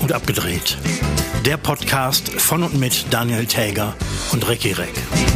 und abgedreht. Der Podcast von und mit Daniel Täger und Recki Reck.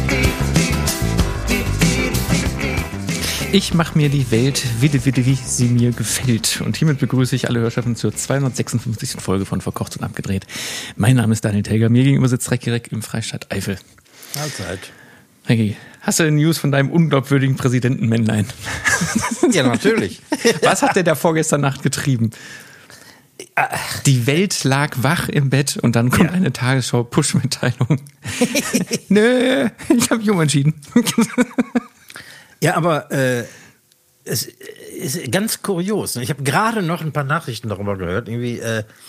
Ich mache mir die Welt, wie sie mir gefällt. Und hiermit begrüße ich alle Hörschaften zur 256. Folge von Verkocht und Abgedreht. Mein Name ist Daniel Täger, mir gegenüber sitzt Recki Reck im Freistaat Eifel. Mahlzeit. Recki, hast du News von deinem unglaubwürdigen Präsidentenmännlein? Ja, natürlich. Was hat der da vorgestern Nacht getrieben? Die Welt lag wach im Bett und dann kommt eine Tagesschau-Push-Mitteilung. Nö, ich habe jung entschieden. Ja, aber es ist ganz kurios. Ich habe gerade noch ein paar Nachrichten darüber gehört. Irgendwie,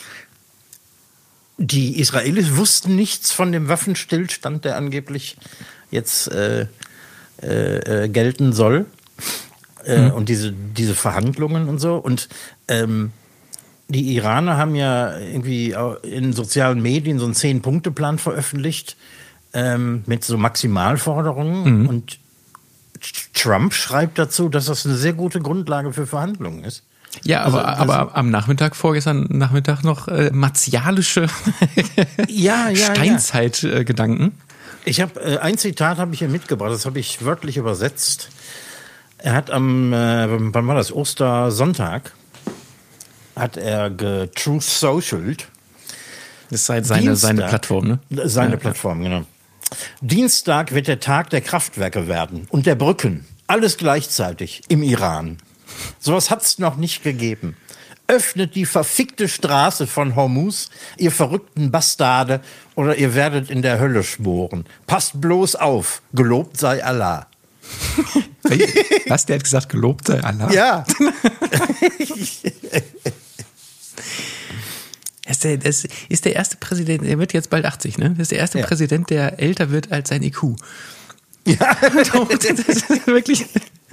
die Israelis wussten nichts von dem Waffenstillstand, der angeblich jetzt gelten soll. Und diese Verhandlungen und so. Und die Iraner haben ja irgendwie in sozialen Medien so einen 10-Punkte-Plan veröffentlicht mit so Maximalforderungen. Und Trump schreibt dazu, dass das eine sehr gute Grundlage für Verhandlungen ist. Ja, aber am Nachmittag, vorgestern Nachmittag noch martialische Steinzeitgedanken. Ich habe ein Zitat habe ich hier mitgebracht, das habe ich wörtlich übersetzt. Er hat wann war das, Ostersonntag, hat er Truth Socialed. Das ist seine Plattform, ne? Seine Plattform, genau. Dienstag wird der Tag der Kraftwerke werden und der Brücken. Alles gleichzeitig im Iran. Sowas hat's noch nicht gegeben. Öffnet die verfickte Straße von Hormuz, ihr verrückten Bastarde, oder ihr werdet in der Hölle schmoren. Passt bloß auf, gelobt sei Allah. Was, der hat gesagt, gelobt sei Allah? Ja. Das ist der erste Präsident, er wird jetzt bald 80, ne? Das ist der erste Präsident, der älter wird als sein IQ. Ja. Das ist wirklich...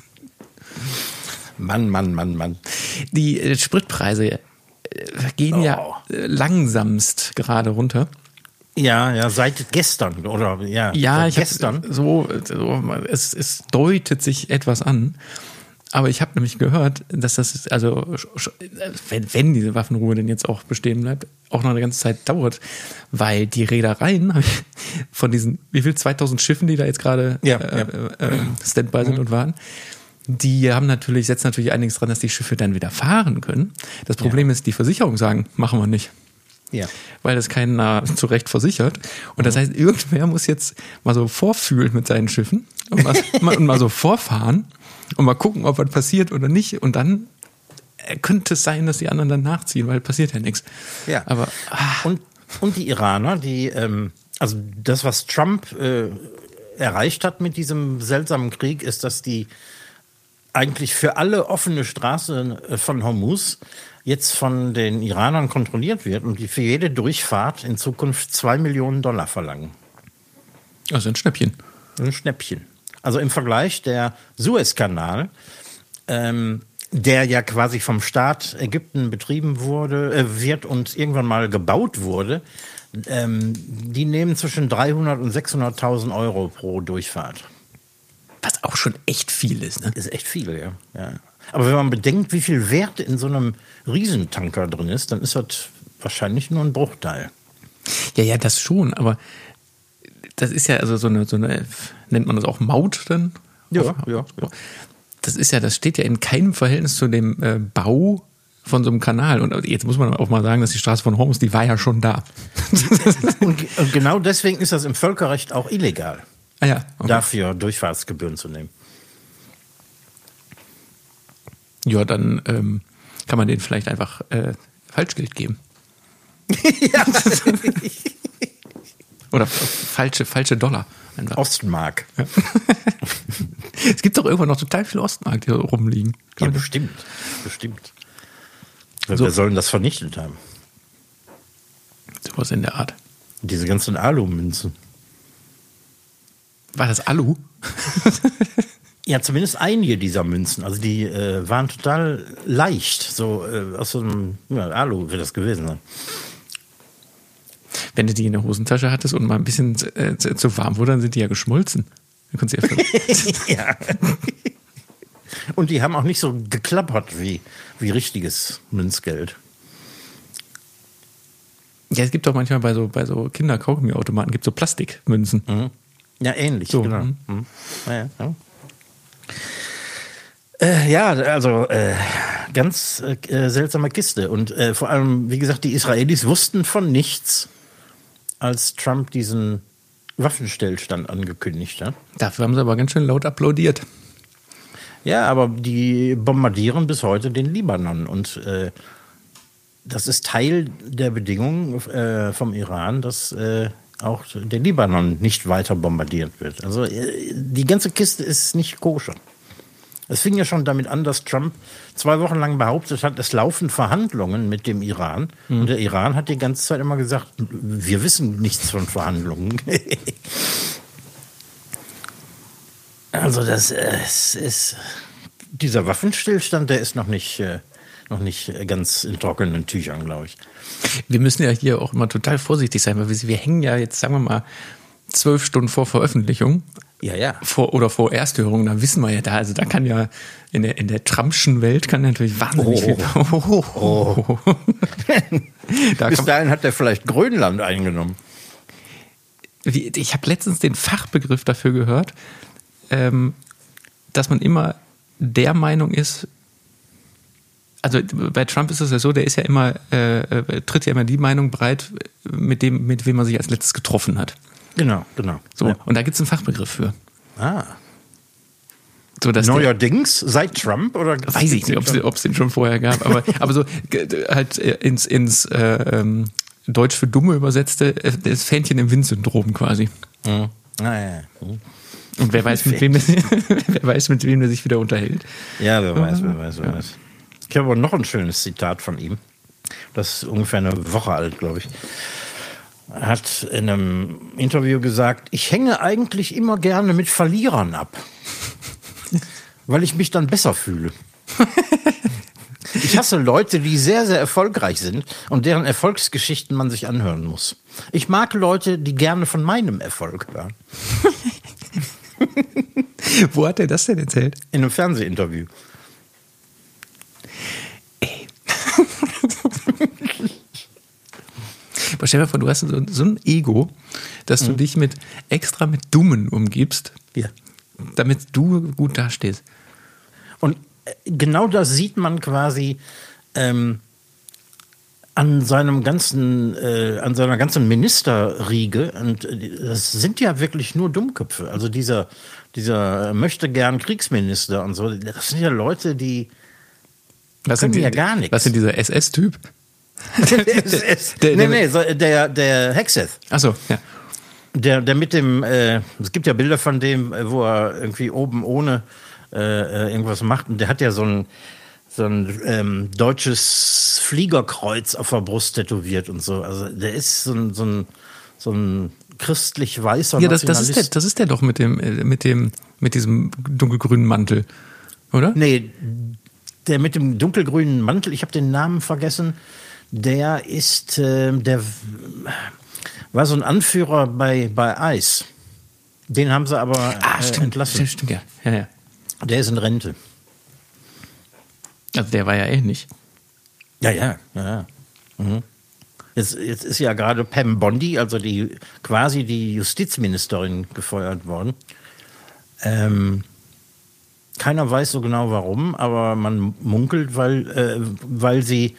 Mann. Die Spritpreise gehen ja langsamst gerade runter. Ja, seit gestern, oder? Ja, gestern. Es deutet sich etwas an. Aber ich habe nämlich gehört, dass das, also wenn diese Waffenruhe denn jetzt auch bestehen bleibt, auch noch eine ganze Zeit dauert, weil die Reedereien von diesen, 2000 Schiffen, die da jetzt gerade Standby sind und warten, die setzen natürlich einiges dran, dass die Schiffe dann wieder fahren können. Das Problem ist, die Versicherungen sagen, machen wir nicht. Ja. Weil das keiner zu Recht versichert. Und das heißt, irgendwer muss jetzt mal so vorfühlen mit seinen Schiffen und mal so vorfahren und mal gucken, ob was passiert oder nicht. Und dann könnte es sein, dass die anderen dann nachziehen, weil passiert ja nichts. Ja. Aber, und die Iraner, also das, was Trump erreicht hat mit diesem seltsamen Krieg, ist, dass die eigentlich für alle offene Straße von Hormuz jetzt von den Iranern kontrolliert wird und die für jede Durchfahrt in Zukunft $2 Millionen verlangen. Also ein Schnäppchen. Ein Schnäppchen. Also im Vergleich der Suezkanal, der ja quasi vom Staat Ägypten betrieben wird und irgendwann mal gebaut wurde, die nehmen zwischen 300.000 und 600.000 Euro pro Durchfahrt. Was auch schon echt viel ist, ne? Ist echt viel, ja. Aber wenn man bedenkt, wie viel Wert in so einem Riesentanker drin ist, dann ist das wahrscheinlich nur ein Bruchteil. Ja, das schon, aber das ist ja also so eine nennt man das auch Maut dann? Ja. Das steht ja in keinem Verhältnis zu dem Bau von so einem Kanal. Und jetzt muss man auch mal sagen, dass die Straße von Hormuz, die war ja schon da. Und genau deswegen ist das im Völkerrecht auch illegal. Ah ja, okay. Dafür Durchfahrtsgebühren zu nehmen. Ja, dann kann man denen vielleicht einfach Falschgeld geben. Ja. Oder falsche Dollar. Einfach. Ostmark. Ja. Es gibt doch irgendwann noch total viele Ostmark, die rumliegen. Ja, bestimmt. Wer soll denn das vernichtet haben? Sowas in der Art. Diese ganzen Alu-Münzen. War das Alu? Ja, zumindest einige dieser Münzen. Also die waren total leicht. So aus so einem Alu wird das gewesen sein. Wenn du die in der Hosentasche hattest und mal ein bisschen zu warm wurde, dann sind die ja geschmolzen. Dann kannst du ja. Und die haben auch nicht so geklappert wie richtiges Münzgeld. Ja, es gibt doch manchmal bei so Kinder-Kaugummi-Automaten gibt so Plastikmünzen. Mhm. Ja, ähnlich, So, genau. mhm. Mhm. Ja. Ganz seltsame Kiste. Und vor allem, wie gesagt, die Israelis wussten von nichts, als Trump diesen Waffenstillstand angekündigt hat. Dafür haben sie aber ganz schön laut applaudiert. Ja, aber die bombardieren bis heute den Libanon. Und das ist Teil der Bedingungen vom Iran, dass auch der Libanon nicht weiter bombardiert wird. Also die ganze Kiste ist nicht koscher. Es fing ja schon damit an, dass Trump 2 Wochen lang behauptet hat, es laufen Verhandlungen mit dem Iran. Und der Iran hat die ganze Zeit immer gesagt, wir wissen nichts von Verhandlungen. Also das ist dieser Waffenstillstand, der ist noch nicht ganz in trockenen Tüchern, glaube ich. Wir müssen ja hier auch immer total vorsichtig sein, weil wir hängen ja jetzt, sagen wir mal, 12 Stunden vor Veröffentlichung. Ja. Vor Ersthörung, da wissen wir ja da kann ja in der Trumpschen Welt kann natürlich wahnsinnig viel. Bis dahin hat er vielleicht Grönland eingenommen. Ich habe letztens den Fachbegriff dafür gehört, dass man immer der Meinung ist, also bei Trump ist es ja so, der ist ja immer, tritt ja immer die Meinung breit, mit wem man sich als letztes getroffen hat. Genau. So, ja. Und da gibt es einen Fachbegriff für. So, dass neuerdings seit Trump oder? Weiß ich nicht, ob es den schon vorher gab, aber so halt ins Deutsch für Dumme übersetzte, das Fähnchen im Wind-Syndrom quasi. Mhm. Ja. Und wer weiß, mit wem der sich wieder unterhält. Ja, wer weiß. Ich habe aber noch ein schönes Zitat von ihm. Das ist ungefähr eine Woche alt, glaube ich. Er hat in einem Interview gesagt, ich hänge eigentlich immer gerne mit Verlierern ab, weil ich mich dann besser fühle. Ich hasse Leute, die sehr, sehr erfolgreich sind und deren Erfolgsgeschichten man sich anhören muss. Ich mag Leute, die gerne von meinem Erfolg hören. Wo hat er das denn erzählt? In einem Fernsehinterview. Aber stell dir mal vor, du hast so ein Ego, dass du dich extra mit Dummen umgibst, damit du gut dastehst. Und genau das sieht man quasi an seiner ganzen Ministerriege. Und das sind ja wirklich nur Dummköpfe. Also dieser möchte gern Kriegsminister und so, das sind ja Leute, die können ja gar nichts. Was ist denn dieser SS-Typ? Der Hegseth. Ach so, ja. Der mit dem, es gibt ja Bilder von dem, wo er irgendwie oben ohne irgendwas macht. Und der hat ja so ein deutsches Fliegerkreuz auf der Brust tätowiert und so. Also der ist so ein christlich weißer Nationalist. Das ist der doch mit diesem dunkelgrünen Mantel, oder? Nee, der mit dem dunkelgrünen Mantel, ich habe den Namen vergessen. Der war so ein Anführer bei ICE. Den haben sie aber entlassen. Stimmt, ja. Der ist in Rente. Also der war ja ähnlich. Ja. Mhm. Jetzt ist ja gerade Pam Bondi, also quasi die Justizministerin, gefeuert worden. Keiner weiß so genau warum, aber man munkelt, weil sie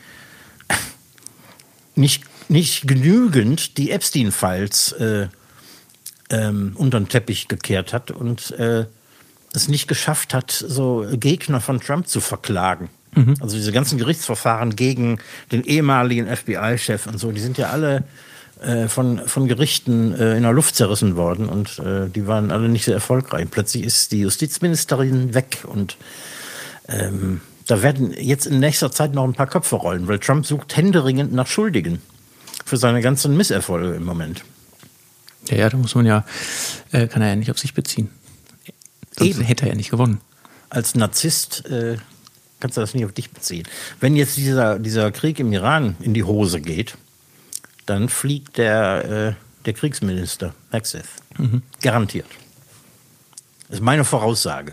nicht genügend die Epstein-Files unter den Teppich gekehrt hat und es nicht geschafft hat, so Gegner von Trump zu verklagen. Mhm. Also diese ganzen Gerichtsverfahren gegen den ehemaligen FBI-Chef und so, die sind ja alle von Gerichten in der Luft zerrissen worden und die waren alle nicht sehr erfolgreich. Plötzlich ist die Justizministerin weg und da werden jetzt in nächster Zeit noch ein paar Köpfe rollen, weil Trump sucht händeringend nach Schuldigen für seine ganzen Misserfolge im Moment. Ja, da muss man kann er ja nicht auf sich beziehen. Sonst hätte er ja nicht gewonnen. Als Narzisst kannst du das nicht auf dich beziehen. Wenn jetzt dieser Krieg im Iran in die Hose geht, dann fliegt der Kriegsminister Hegseth. Mhm. Garantiert. Das ist meine Voraussage.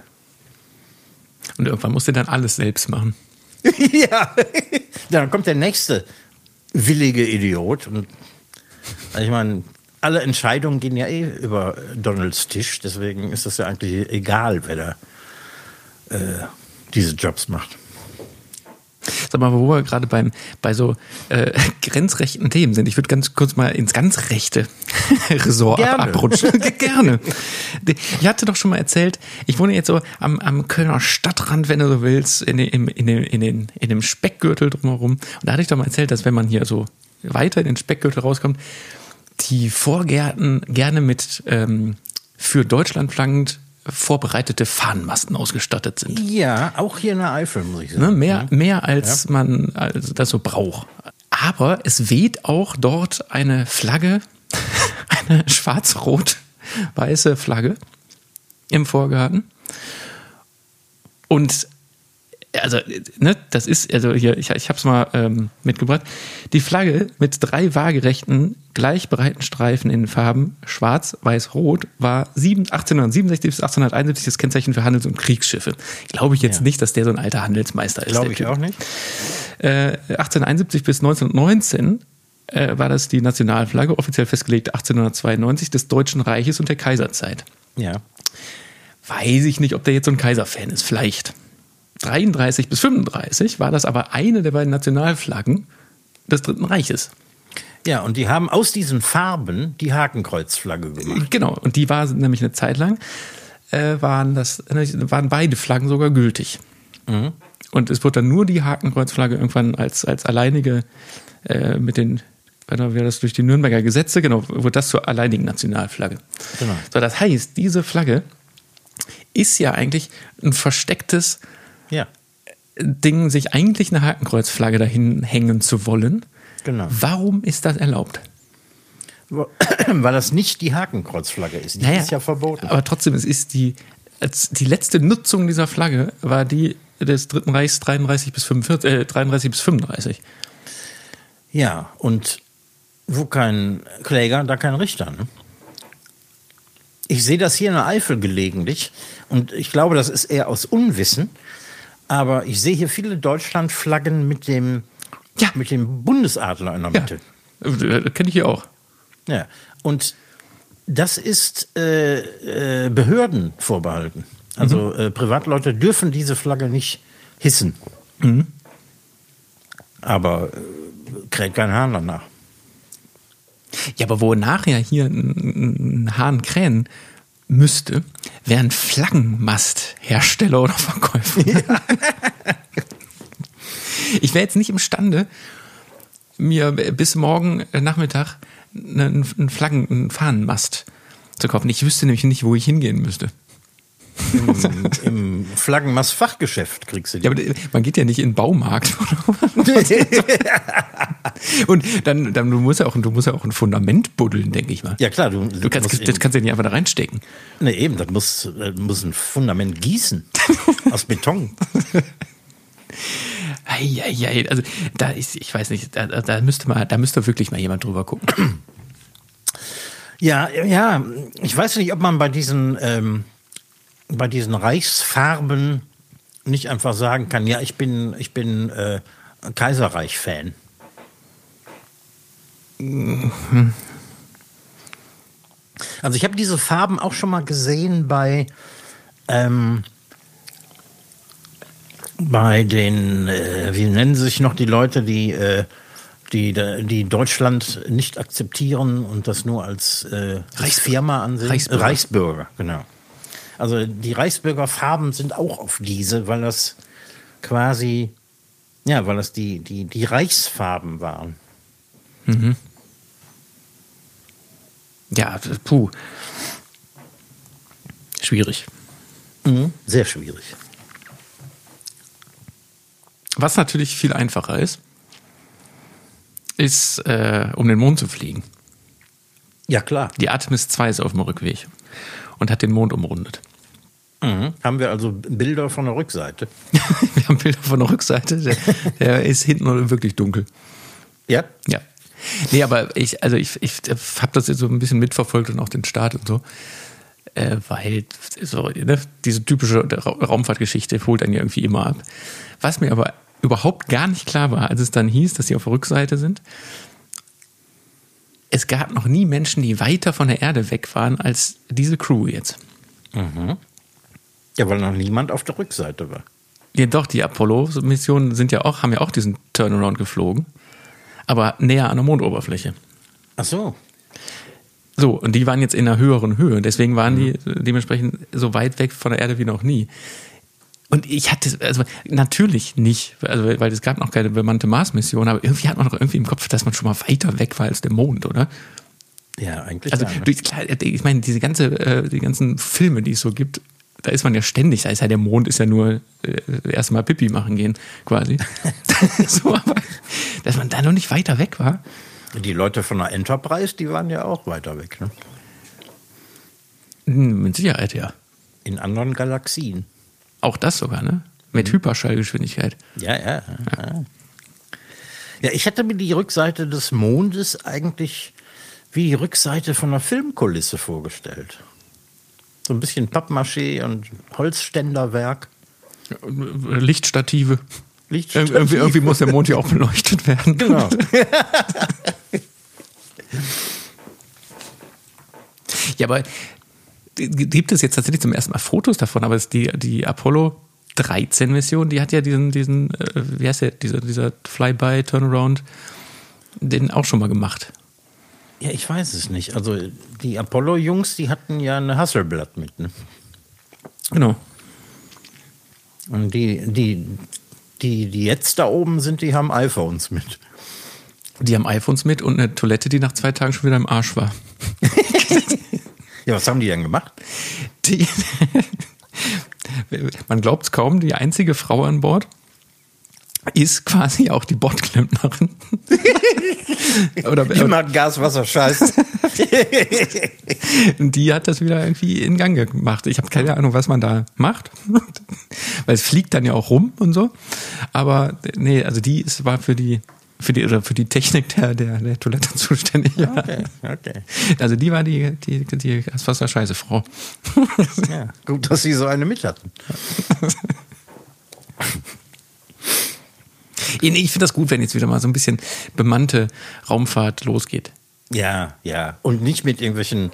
Und irgendwann muss er dann alles selbst machen. Ja, dann kommt der Nächste. willige Idiot. Und ich meine, alle Entscheidungen gehen ja über Donalds Tisch, deswegen ist das ja eigentlich egal, wer da diese Jobs macht. Sag mal, wo wir gerade bei so grenzrechten Themen sind. Ich würde ganz kurz mal ins ganz rechte Ressort abrutschen. Gerne. Ich hatte doch schon mal erzählt, ich wohne jetzt so am Kölner Stadtrand, wenn du so willst, in dem Speckgürtel drumherum. Und da hatte ich doch mal erzählt, dass wenn man hier so weiter in den Speckgürtel rauskommt, die Vorgärten gerne mit für Deutschland flaggend vorbereitete Fahnenmasten ausgestattet sind. Ja, auch hier in der Eifel, muss ich sagen. Mehr als man das so braucht. Aber es weht auch dort eine Flagge, eine schwarz-rot-weiße Flagge im Vorgarten. Und also, das ist, also hier, ich habe es mal mitgebracht. Die Flagge mit 3 waagerechten, gleichbreiten Streifen in den Farben schwarz, weiß, rot war 1867 bis 1871 das Kennzeichen für Handels- und Kriegsschiffe. Glaube ich jetzt nicht, dass der so ein alter Handelsmeister ist. Glaube ich auch nicht. 1871 bis 1919 war das die Nationalflagge, offiziell festgelegt 1892 des Deutschen Reiches und der Kaiserzeit. Ja. Weiß ich nicht, ob der jetzt so ein Kaiserfan ist, vielleicht. 33 bis 35 war das aber eine der beiden Nationalflaggen des Dritten Reiches. Ja, und die haben aus diesen Farben die Hakenkreuzflagge gemacht. Genau, und die war nämlich eine Zeit lang, waren beide Flaggen sogar gültig. Mhm. Und es wurde dann nur die Hakenkreuzflagge irgendwann als alleinige durch die Nürnberger Gesetze, wurde das zur alleinigen Nationalflagge. Genau. So, das heißt, diese Flagge ist ja eigentlich ein verstecktes Ding, sich eigentlich eine Hakenkreuzflagge dahin hängen zu wollen. Genau. Warum ist das erlaubt? Weil das nicht die Hakenkreuzflagge ist. Die ist ja verboten. Aber trotzdem, es ist die letzte Nutzung dieser Flagge war die des Dritten Reichs 33 bis 35. Ja, und wo kein Kläger, da kein Richter. Ne? Ich sehe das hier in der Eifel gelegentlich und ich glaube, das ist eher aus Unwissen. Aber ich sehe hier viele Deutschlandflaggen mit dem Bundesadler in der Mitte. Ja, kenne ich hier auch. Ja, und das ist Behörden vorbehalten. Also Privatleute dürfen diese Flagge nicht hissen. Mhm. Aber kräht kein Hahn danach. Ja, aber wonach ja hier ein Hahn krähen müsste, wären Flaggenmasthersteller oder Verkäufer. Ja. Ich wäre jetzt nicht imstande, mir bis morgen Nachmittag einen Fahnenmast zu kaufen. Ich wüsste nämlich nicht, wo ich hingehen müsste. Im Flaggenmast-Fachgeschäft kriegst du die. Ja, aber man geht ja nicht in den Baumarkt. Und dann du musst ja auch ein Fundament buddeln, denke ich mal. Ja klar, das kannst du ja nicht einfach da reinstecken. Nee, eben, das muss ein Fundament gießen. Aus Beton. Also ich weiß nicht, da müsste wirklich mal jemand drüber gucken. Ja, ich weiß nicht, ob man bei diesen Reichsfarben nicht einfach sagen kann, ja, ich bin Kaiserreich-Fan. Also ich habe diese Farben auch schon mal gesehen bei den, wie nennen sich noch die Leute, die Deutschland nicht akzeptieren und das nur als Firma ansehen? Reichsbürger, genau. Also die Reichsbürgerfarben sind auch auf diese, weil das quasi, weil das die Reichsfarben waren. Mhm. Ja, schwierig. Mhm, sehr schwierig. Was natürlich viel einfacher ist, um den Mond zu fliegen. Ja, klar. Die Artemis 2 ist auf dem Rückweg und hat den Mond umrundet. Mhm. Haben wir also Bilder von der Rückseite? Wir haben Bilder von der Rückseite. Der ist hinten wirklich dunkel. Ja? Ja. Nee, aber ich habe das jetzt so ein bisschen mitverfolgt und auch den Start und so. Weil diese typische Raumfahrtgeschichte holt einen ja irgendwie immer ab. Was mir aber überhaupt gar nicht klar war, als es dann hieß, dass sie auf der Rückseite sind. Es gab noch nie Menschen, die weiter von der Erde weg waren als diese Crew jetzt. Mhm. Ja, weil noch niemand auf der Rückseite war. Ja, doch, die Apollo-Missionen haben ja auch diesen Turnaround geflogen, aber näher an der Mondoberfläche. Ach so. So, und die waren jetzt in einer höheren Höhe, deswegen waren die dementsprechend so weit weg von der Erde wie noch nie. Und ich hatte, also natürlich nicht, also, weil es gab noch keine bemannte Mars-Mission, aber irgendwie hat man doch irgendwie im Kopf, dass man schon mal weiter weg war als der Mond, oder? Ja, eigentlich. Also, ich meine, die ganzen Filme, die es so gibt, da ist man ja ständig, da ist ja der Mond, ist ja nur erstmal Pipi machen gehen, quasi. So, aber dass man da noch nicht weiter weg war. Die Leute von der Enterprise, die waren ja auch weiter weg, ne? Mit Sicherheit, ja. In anderen Galaxien. Auch das sogar, ne? Mit Hyperschallgeschwindigkeit. Ja. Ja, ich hätte mir die Rückseite des Mondes eigentlich wie die Rückseite von einer Filmkulisse vorgestellt. So ein bisschen Pappmaché und Holzständerwerk. Lichtstative. Irgendwie muss der Mond ja auch beleuchtet werden. Genau. Ja, aber gibt es jetzt tatsächlich zum ersten Mal Fotos davon, aber die Apollo 13 Mission, die hat ja diesen wie heißt der, dieser Flyby, Turnaround, den auch schon mal gemacht. Ja, ich weiß es nicht. Also die Apollo-Jungs, die hatten ja eine Hasselblad mit, ne? Genau. Und die jetzt da oben sind, die haben iPhones mit. Die haben iPhones mit und eine Toilette, die nach 2 Tagen schon wieder im Arsch war. Ja, was haben die denn gemacht? Man glaubt es kaum, die einzige Frau an Bord ist quasi auch die Bordklempnerin. Die macht Gas, Wasser, Scheiß. Die hat das wieder irgendwie in Gang gemacht. Ich habe keine Ahnung, was man da macht. Weil es fliegt dann ja auch rum und so. Aber nee, also war für die Technik der Toilette zuständig. Okay. Also die war die Gaswasser-Scheiße-Frau. Ja, gut, dass sie so eine mit hatten. Ich finde das gut, wenn jetzt wieder mal so ein bisschen bemannte Raumfahrt losgeht. Ja. Und nicht mit irgendwelchen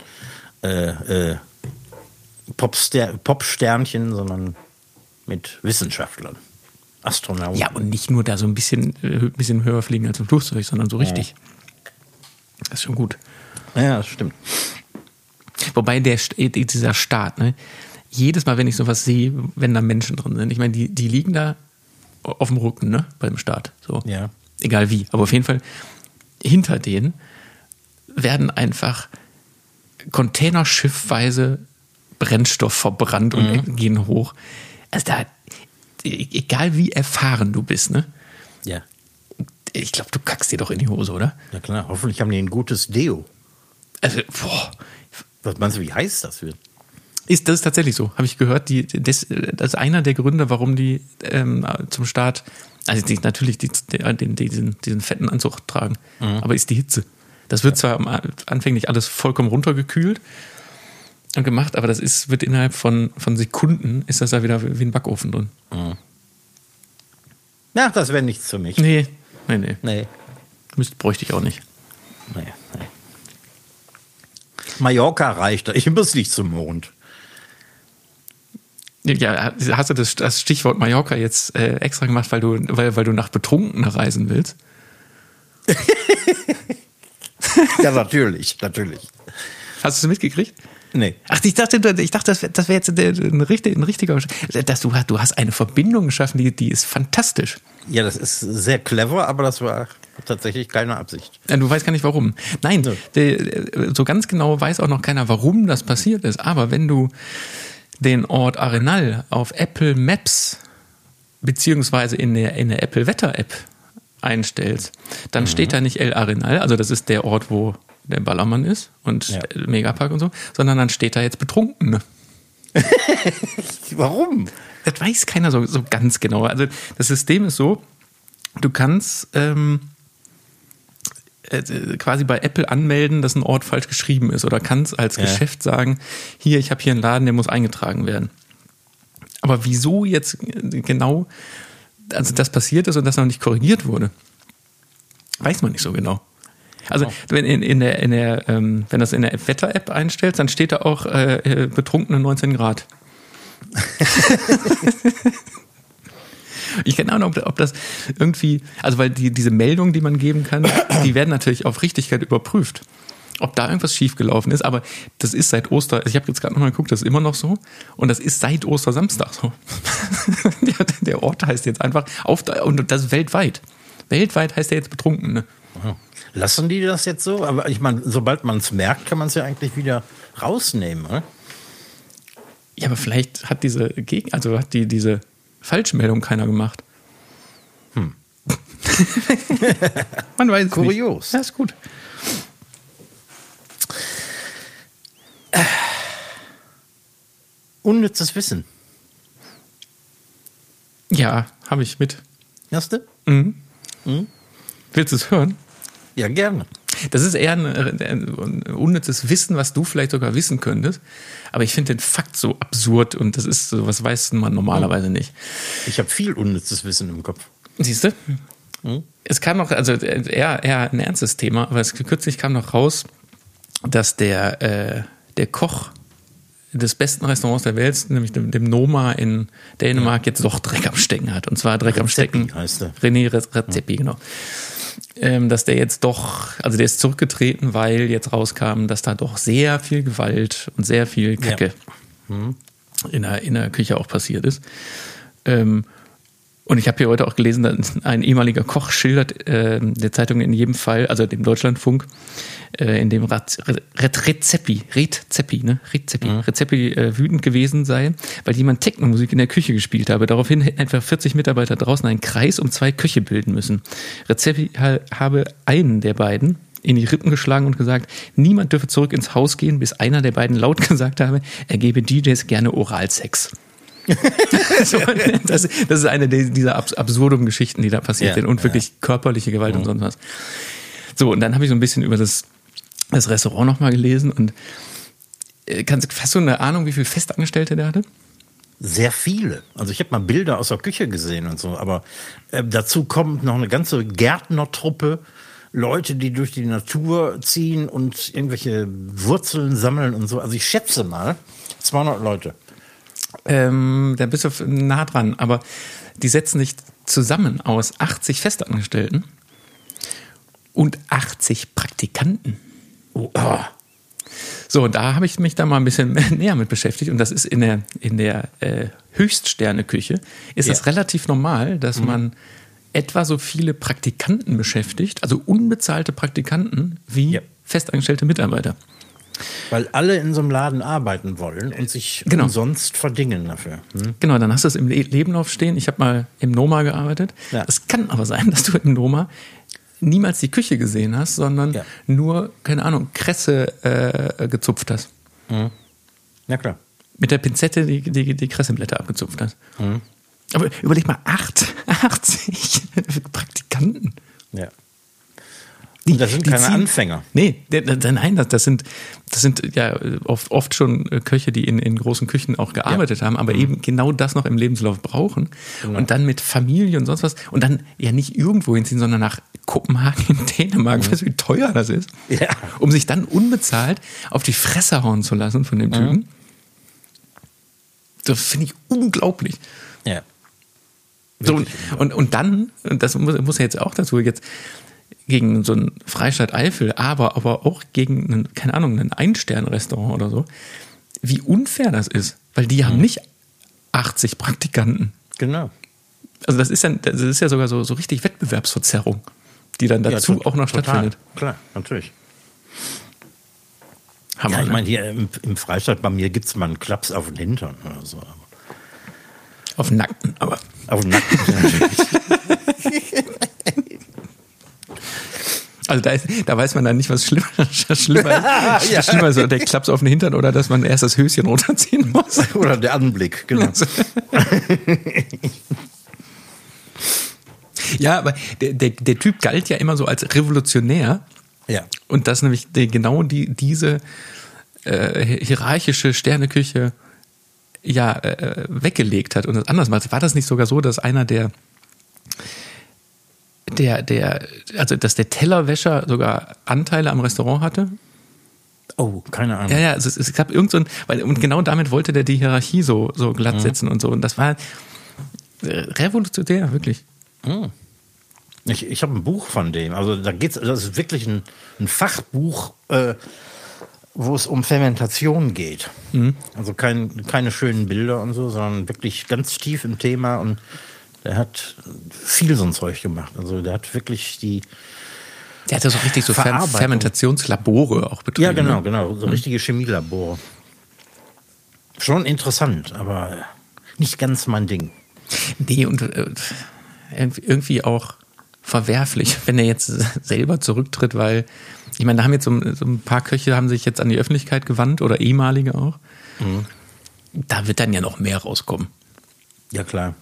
Popsternchen, sondern mit Wissenschaftlern, Astronauten. Ja, und nicht nur da so ein bisschen höher fliegen als im Flugzeug, sondern so richtig. Das ist schon gut. Ja, das stimmt. Wobei dieser Start, ne? Jedes Mal, wenn ich sowas sehe, wenn da Menschen drin sind, ich meine, die liegen da auf dem Rücken, ne, beim Start. So. Ja. Egal wie. Aber auf jeden Fall, hinter denen werden einfach containerschiffweise Brennstoff verbrannt und gehen hoch. Also da, egal wie erfahren du bist, ne? Ja. Ich glaube, du kackst dir doch in die Hose, oder? Ja klar, hoffentlich haben die ein gutes Deo. Also, Was meinst du, wie heiß das wird? Das ist tatsächlich so, habe ich gehört. Das ist einer der Gründe, warum die zum Start, also die natürlich diesen fetten Anzug tragen, aber ist die Hitze. Das wird zwar anfänglich alles vollkommen runtergekühlt und gemacht, aber wird innerhalb von Sekunden ist das da wieder wie ein Backofen drin. Ja, das wäre nichts für mich. Nee. Bräuchte ich auch nicht. Nee. Mallorca reicht, ich muss nicht zum Mond. Ja, hast du das Stichwort Mallorca jetzt extra gemacht, weil du nach Betrunkenen reisen willst? Ja, natürlich. Hast du es mitgekriegt? Nee. Ach, ich dachte, das wäre jetzt ein richtiger. Du hast eine Verbindung geschaffen, die ist fantastisch. Ja, das ist sehr clever, aber das war tatsächlich keine Absicht. Ja, du weißt gar nicht warum. Nein, so ganz genau weiß auch noch keiner, warum das passiert ist. Aber wenn du den Ort Arenal auf Apple Maps beziehungsweise in der Apple Wetter App einstellst, dann steht da nicht El Arenal, also das ist der Ort, wo der Ballermann ist und Megapark und so, sondern dann steht da jetzt Betrunkene. Warum? Das weiß keiner so ganz genau. Also das System ist so, du kannst quasi bei Apple anmelden, dass ein Ort falsch geschrieben ist oder kannst als Geschäft sagen, ich habe hier einen Laden, der muss eingetragen werden. Aber wieso jetzt genau also das passiert ist und das noch nicht korrigiert wurde, weiß man nicht so genau. Also wenn wenn das in der Wetter-App einstellt, dann steht da auch betrunkene 19 Grad. Ich keine Ahnung, ob das irgendwie, also weil diese Meldungen, die man geben kann, die werden natürlich auf Richtigkeit überprüft. Ob da irgendwas schiefgelaufen ist, aber das ist seit ich habe jetzt gerade nochmal geguckt, das ist immer noch so und das ist seit Ostersamstag so. Der Ort heißt jetzt einfach, und das ist weltweit. Weltweit heißt der jetzt Betrunkene. Lassen die das jetzt so? Aber ich meine, sobald man es merkt, kann man es ja eigentlich wieder rausnehmen, oder? Ja, aber vielleicht hat diese Falschmeldung keiner gemacht. Man weiß es Kurios. nicht. Ja, ist gut. Unnützes Wissen. Ja, habe ich mit. Hast du? Mhm. Willst du es hören? Ja, gerne. Das ist eher ein unnützes Wissen, was du vielleicht sogar wissen könntest. Aber ich finde den Fakt so absurd und das ist so, was weiß man normalerweise nicht. Ich habe viel unnützes Wissen im Kopf. Siehst du? Es kam noch, also eher ein ernstes Thema, aber kürzlich kam noch raus, dass der Koch des besten Restaurants der Welt, nämlich dem Noma in Dänemark, jetzt doch Dreck am Stecken hat. Und zwar Dreck am Stecken. Heißt er. René Redzepi, genau. Dass der jetzt doch, also der ist zurückgetreten, weil jetzt rauskam, dass da doch sehr viel Gewalt und sehr viel Kacke in der Küche auch passiert ist. Und ich habe hier heute auch gelesen, dass ein ehemaliger Koch schildert der Zeitung in jedem Fall, also dem Deutschlandfunk, in dem Redzepi wütend gewesen sei, weil jemand Technomusik in der Küche gespielt habe. Daraufhin hätten etwa 40 Mitarbeiter draußen einen Kreis um 2 Köche bilden müssen. Redzepi habe einen der beiden in die Rippen geschlagen und gesagt, niemand dürfe zurück ins Haus gehen, bis einer der beiden laut gesagt habe, er gebe DJs gerne Oralsex. Das ist eine dieser absurden Geschichten, die da passiert sind und wirklich körperliche Gewalt und sonst was. So, und dann habe ich so ein bisschen über das Restaurant nochmal gelesen und hast du eine Ahnung, wie viele Festangestellte der hatte? Sehr viele. Also ich habe mal Bilder aus der Küche gesehen und so, aber dazu kommt noch eine ganze Gärtnertruppe, Leute, die durch die Natur ziehen und irgendwelche Wurzeln sammeln und so. Also ich schätze mal 200 Leute. Da bist du nah dran, aber die setzen sich zusammen aus 80 Festangestellten und 80 Praktikanten. So, und da habe ich mich da mal ein bisschen näher mit beschäftigt und das ist in der Höchststerne-Küche ist es relativ normal, dass man etwa so viele Praktikanten beschäftigt, also unbezahlte Praktikanten wie festangestellte Mitarbeiter. Weil alle in so einem Laden arbeiten wollen und sich umsonst verdingen dafür. Genau, dann hast du es im Lebenlauf stehen. Ich habe mal im Noma gearbeitet. Es kann aber sein, dass du im Noma niemals die Küche gesehen hast, sondern nur, keine Ahnung, Kresse gezupft hast. Ja, klar. Mit der Pinzette die Kresseblätter abgezupft hast. Aber überleg mal, 80 Praktikanten. Ja. Das sind keine Anfänger. Nee, nein, das sind ja oft schon Köche, die in großen Küchen auch gearbeitet haben, aber eben genau das noch im Lebenslauf brauchen. Genau. Und dann mit Familie und sonst was. Und dann ja nicht irgendwo hinziehen, sondern nach Kopenhagen in Dänemark. Weißt du, wie teuer das ist? Ja. Um sich dann unbezahlt auf die Fresse hauen zu lassen von dem Typen. Das finde ich unglaublich. Ja. So, und dann, das muss ja jetzt auch dazu, jetzt gegen so einen Freistaat Eifel, aber auch gegen ein Ein-Sterne-Restaurant oder so, wie unfair das ist. Weil die haben nicht 80 Praktikanten. Genau. Also das ist ja sogar so richtig Wettbewerbsverzerrung, die dann dazu auch noch stattfindet. Klar, natürlich. Hammer, ich meine, hier im Freistaat bei mir gibt es mal einen Klaps auf den Hintern oder so. Auf den Nackten, aber. Auf den Nackten, natürlich. Also da weiß man dann nicht, was schlimmer ist. Schlimmer ist der Klaps auf den Hintern oder dass man erst das Höschen runterziehen muss. Oder der Anblick, genau. Ja, aber der Typ galt ja immer so als revolutionär. Ja. Und dass nämlich genau diese hierarchische Sterneküche weggelegt hat und das anders macht. War das nicht sogar so, dass einer der also dass der Tellerwäscher sogar Anteile am Restaurant hatte. Oh, keine Ahnung. Ja, also es gab irgend so ein, und genau damit wollte der die Hierarchie so glatt setzen und so. Und das war revolutionär, wirklich. Ich habe ein Buch von dem. Also das ist wirklich ein Fachbuch, wo es um Fermentation geht. Also keine schönen Bilder und so, sondern wirklich ganz tief im Thema. Und der hat viel so ein Zeug gemacht. Also der hat wirklich Der hat ja so richtig so Fermentationslabore auch betrieben. Ja, genau. So richtige Chemielabore. Schon interessant, aber nicht ganz mein Ding. Nee, und irgendwie auch verwerflich, wenn er jetzt selber zurücktritt, weil, ich meine, da haben jetzt so ein paar Köche haben sich jetzt an die Öffentlichkeit gewandt oder ehemalige auch. Da wird dann ja noch mehr rauskommen. Ja, klar.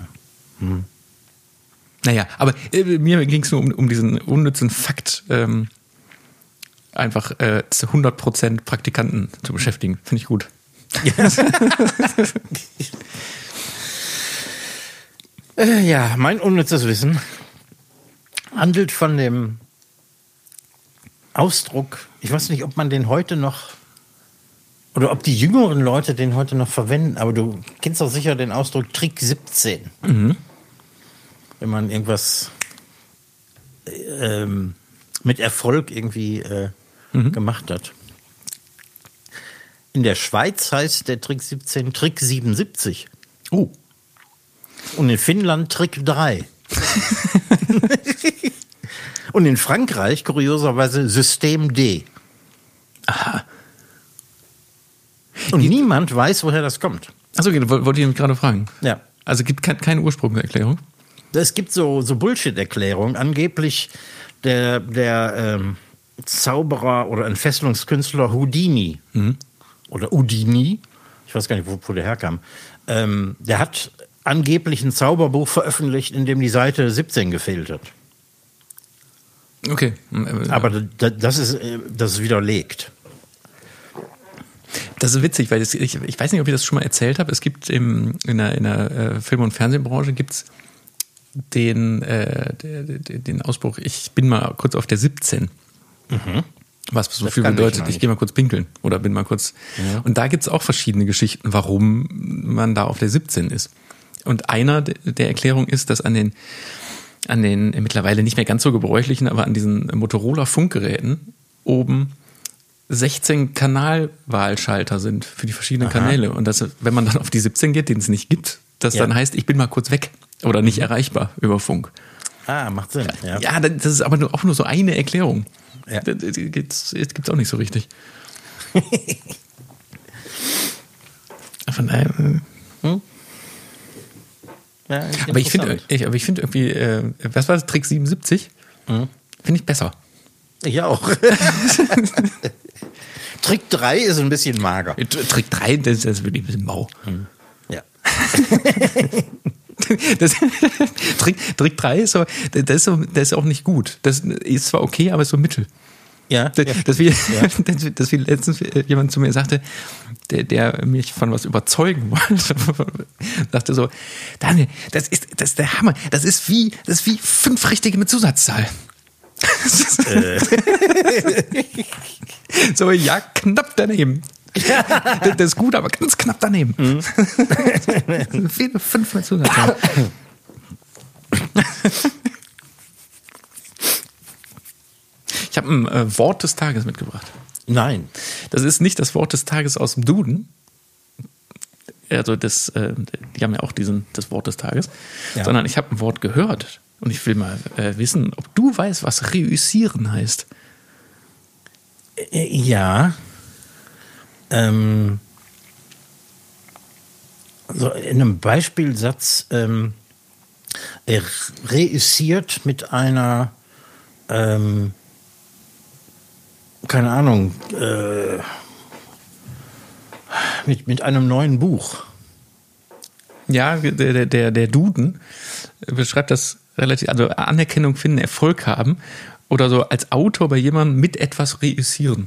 Naja, aber mir ging es nur um diesen unnützen Fakt, einfach zu 100% Praktikanten zu beschäftigen. Finde ich gut. Ja, mein unnützes Wissen handelt von dem Ausdruck, ich weiß nicht, ob man den heute noch, oder ob die jüngeren Leute den heute noch verwenden, aber du kennst doch sicher den Ausdruck Trick 17. Wenn man irgendwas mit Erfolg irgendwie gemacht hat. In der Schweiz heißt der Trick 17 Trick 77. Oh. Und in Finnland Trick 3. Und in Frankreich, kurioserweise, System D. Aha. Und niemand weiß, woher das kommt. Achso, okay, wollte ich mich gerade fragen. Ja. Also gibt keine Ursprungserklärung? Es gibt so Bullshit-Erklärungen. Angeblich der Zauberer oder Entfesselungskünstler Houdini oder Houdini, ich weiß gar nicht, wo der herkam, der hat angeblich ein Zauberbuch veröffentlicht, in dem die Seite 17 gefehlt hat. Okay. Aber das ist widerlegt. Das ist witzig, weil ich weiß nicht, ob ich das schon mal erzählt habe. Es gibt in der Film- und Fernsehbranche gibt's den Ausspruch, ich bin mal kurz auf der 17. Was so viel bedeutet, ich gehe mal kurz pinkeln oder bin mal kurz. Ja. Und da gibt's auch verschiedene Geschichten, warum man da auf der 17 ist. Und einer der Erklärungen ist, dass an den mittlerweile nicht mehr ganz so gebräuchlichen, aber an diesen Motorola-Funkgeräten oben 16 Kanalwahlschalter sind für die verschiedenen Kanäle. Und dass, wenn man dann auf die 17 geht, den es nicht gibt, das dann heißt, ich bin mal kurz weg oder nicht erreichbar über Funk. Ah, macht Sinn. Ja, das ist aber auch nur so eine Erklärung. Ja. Das gibt's auch nicht so richtig. Von daher. Ja, aber ich finde irgendwie, was war das, Trick 77? Finde ich besser. Ich auch. Trick 3 ist ein bisschen mager. Trick 3, das ist wirklich ein bisschen mau. Ja. Trick 3 ist so, das ist auch nicht gut. Das ist zwar okay, aber ist so mittel. Ja. Dass wie letztens jemand zu mir sagte, der mich von was überzeugen wollte, sagte so, Daniel, das ist der Hammer. Das ist wie 5 Richtige mit Zusatzzahl. So, ja, knapp daneben. Das ist gut, aber ganz knapp daneben. 5 mit Zusatzzahl. Ich habe ein Wort des Tages mitgebracht. Nein. Das ist nicht das Wort des Tages aus dem Duden. Also die haben ja auch das Wort des Tages. Ja. Sondern ich habe ein Wort gehört. Und ich will mal wissen, ob du weißt, was reüssieren heißt. Ja. So in einem Beispielsatz, er reüssiert mit einer keine Ahnung, mit einem neuen Buch. Ja, der Duden beschreibt das relativ, also Anerkennung finden, Erfolg haben oder so als Autor bei jemandem mit etwas reüssieren.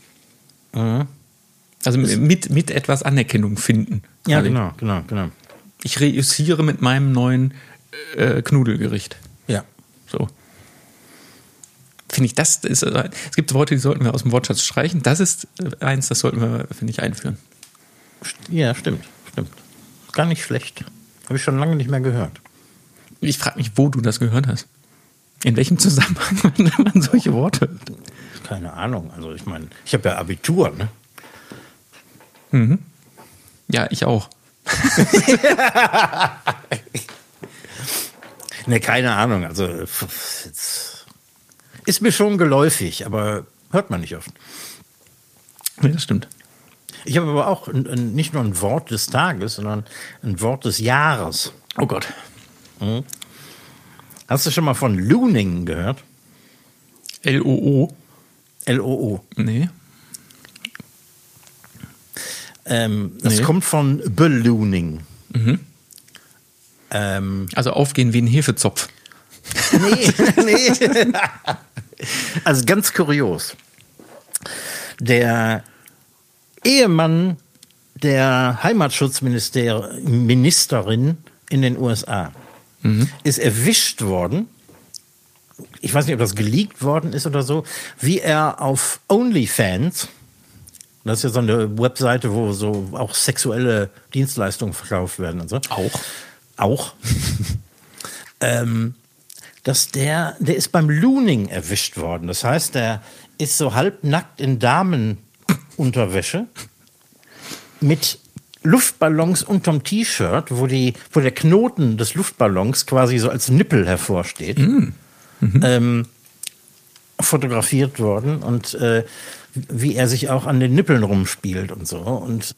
Also mit etwas Anerkennung finden. Ja, genau. Ich reüssiere mit meinem neuen Knudelgericht. Ja. So. finde ich, es gibt Worte, die sollten wir aus dem Wortschatz streichen. Das ist eins, das sollten wir, finde ich, einführen. Ja, stimmt. Gar nicht schlecht. Habe ich schon lange nicht mehr gehört. Ich frage mich, wo du das gehört hast. In welchem Zusammenhang man solche Worte hört. Keine Ahnung. Also ich meine, ich habe ja Abitur, ne? Mhm. Ja, ich auch. Ne, keine Ahnung. Also ist mir schon geläufig, aber hört man nicht oft. Ja, das stimmt. Ich habe aber auch nicht nur ein Wort des Tages, sondern ein Wort des Jahres. Oh Gott. Mhm. Hast du schon mal von Looning gehört? L-O-O? L-O-O. Nee. Das kommt von Ballooning. Mhm. Also aufgehen wie ein Hefezopf. Nee. Also ganz kurios. Der Ehemann der Heimatschutzministerin in den USA ist erwischt worden. Ich weiß nicht, ob das geleakt worden ist oder so, wie er auf OnlyFans, das ist ja so eine Webseite, wo so auch sexuelle Dienstleistungen verkauft werden und so. Auch. Dass der ist beim Looning erwischt worden. Das heißt, der ist so halbnackt in Damenunterwäsche mit Luftballons unterm T-Shirt, wo der Knoten des Luftballons quasi so als Nippel hervorsteht. Fotografiert worden und wie er sich auch an den Nippeln rumspielt und so. Und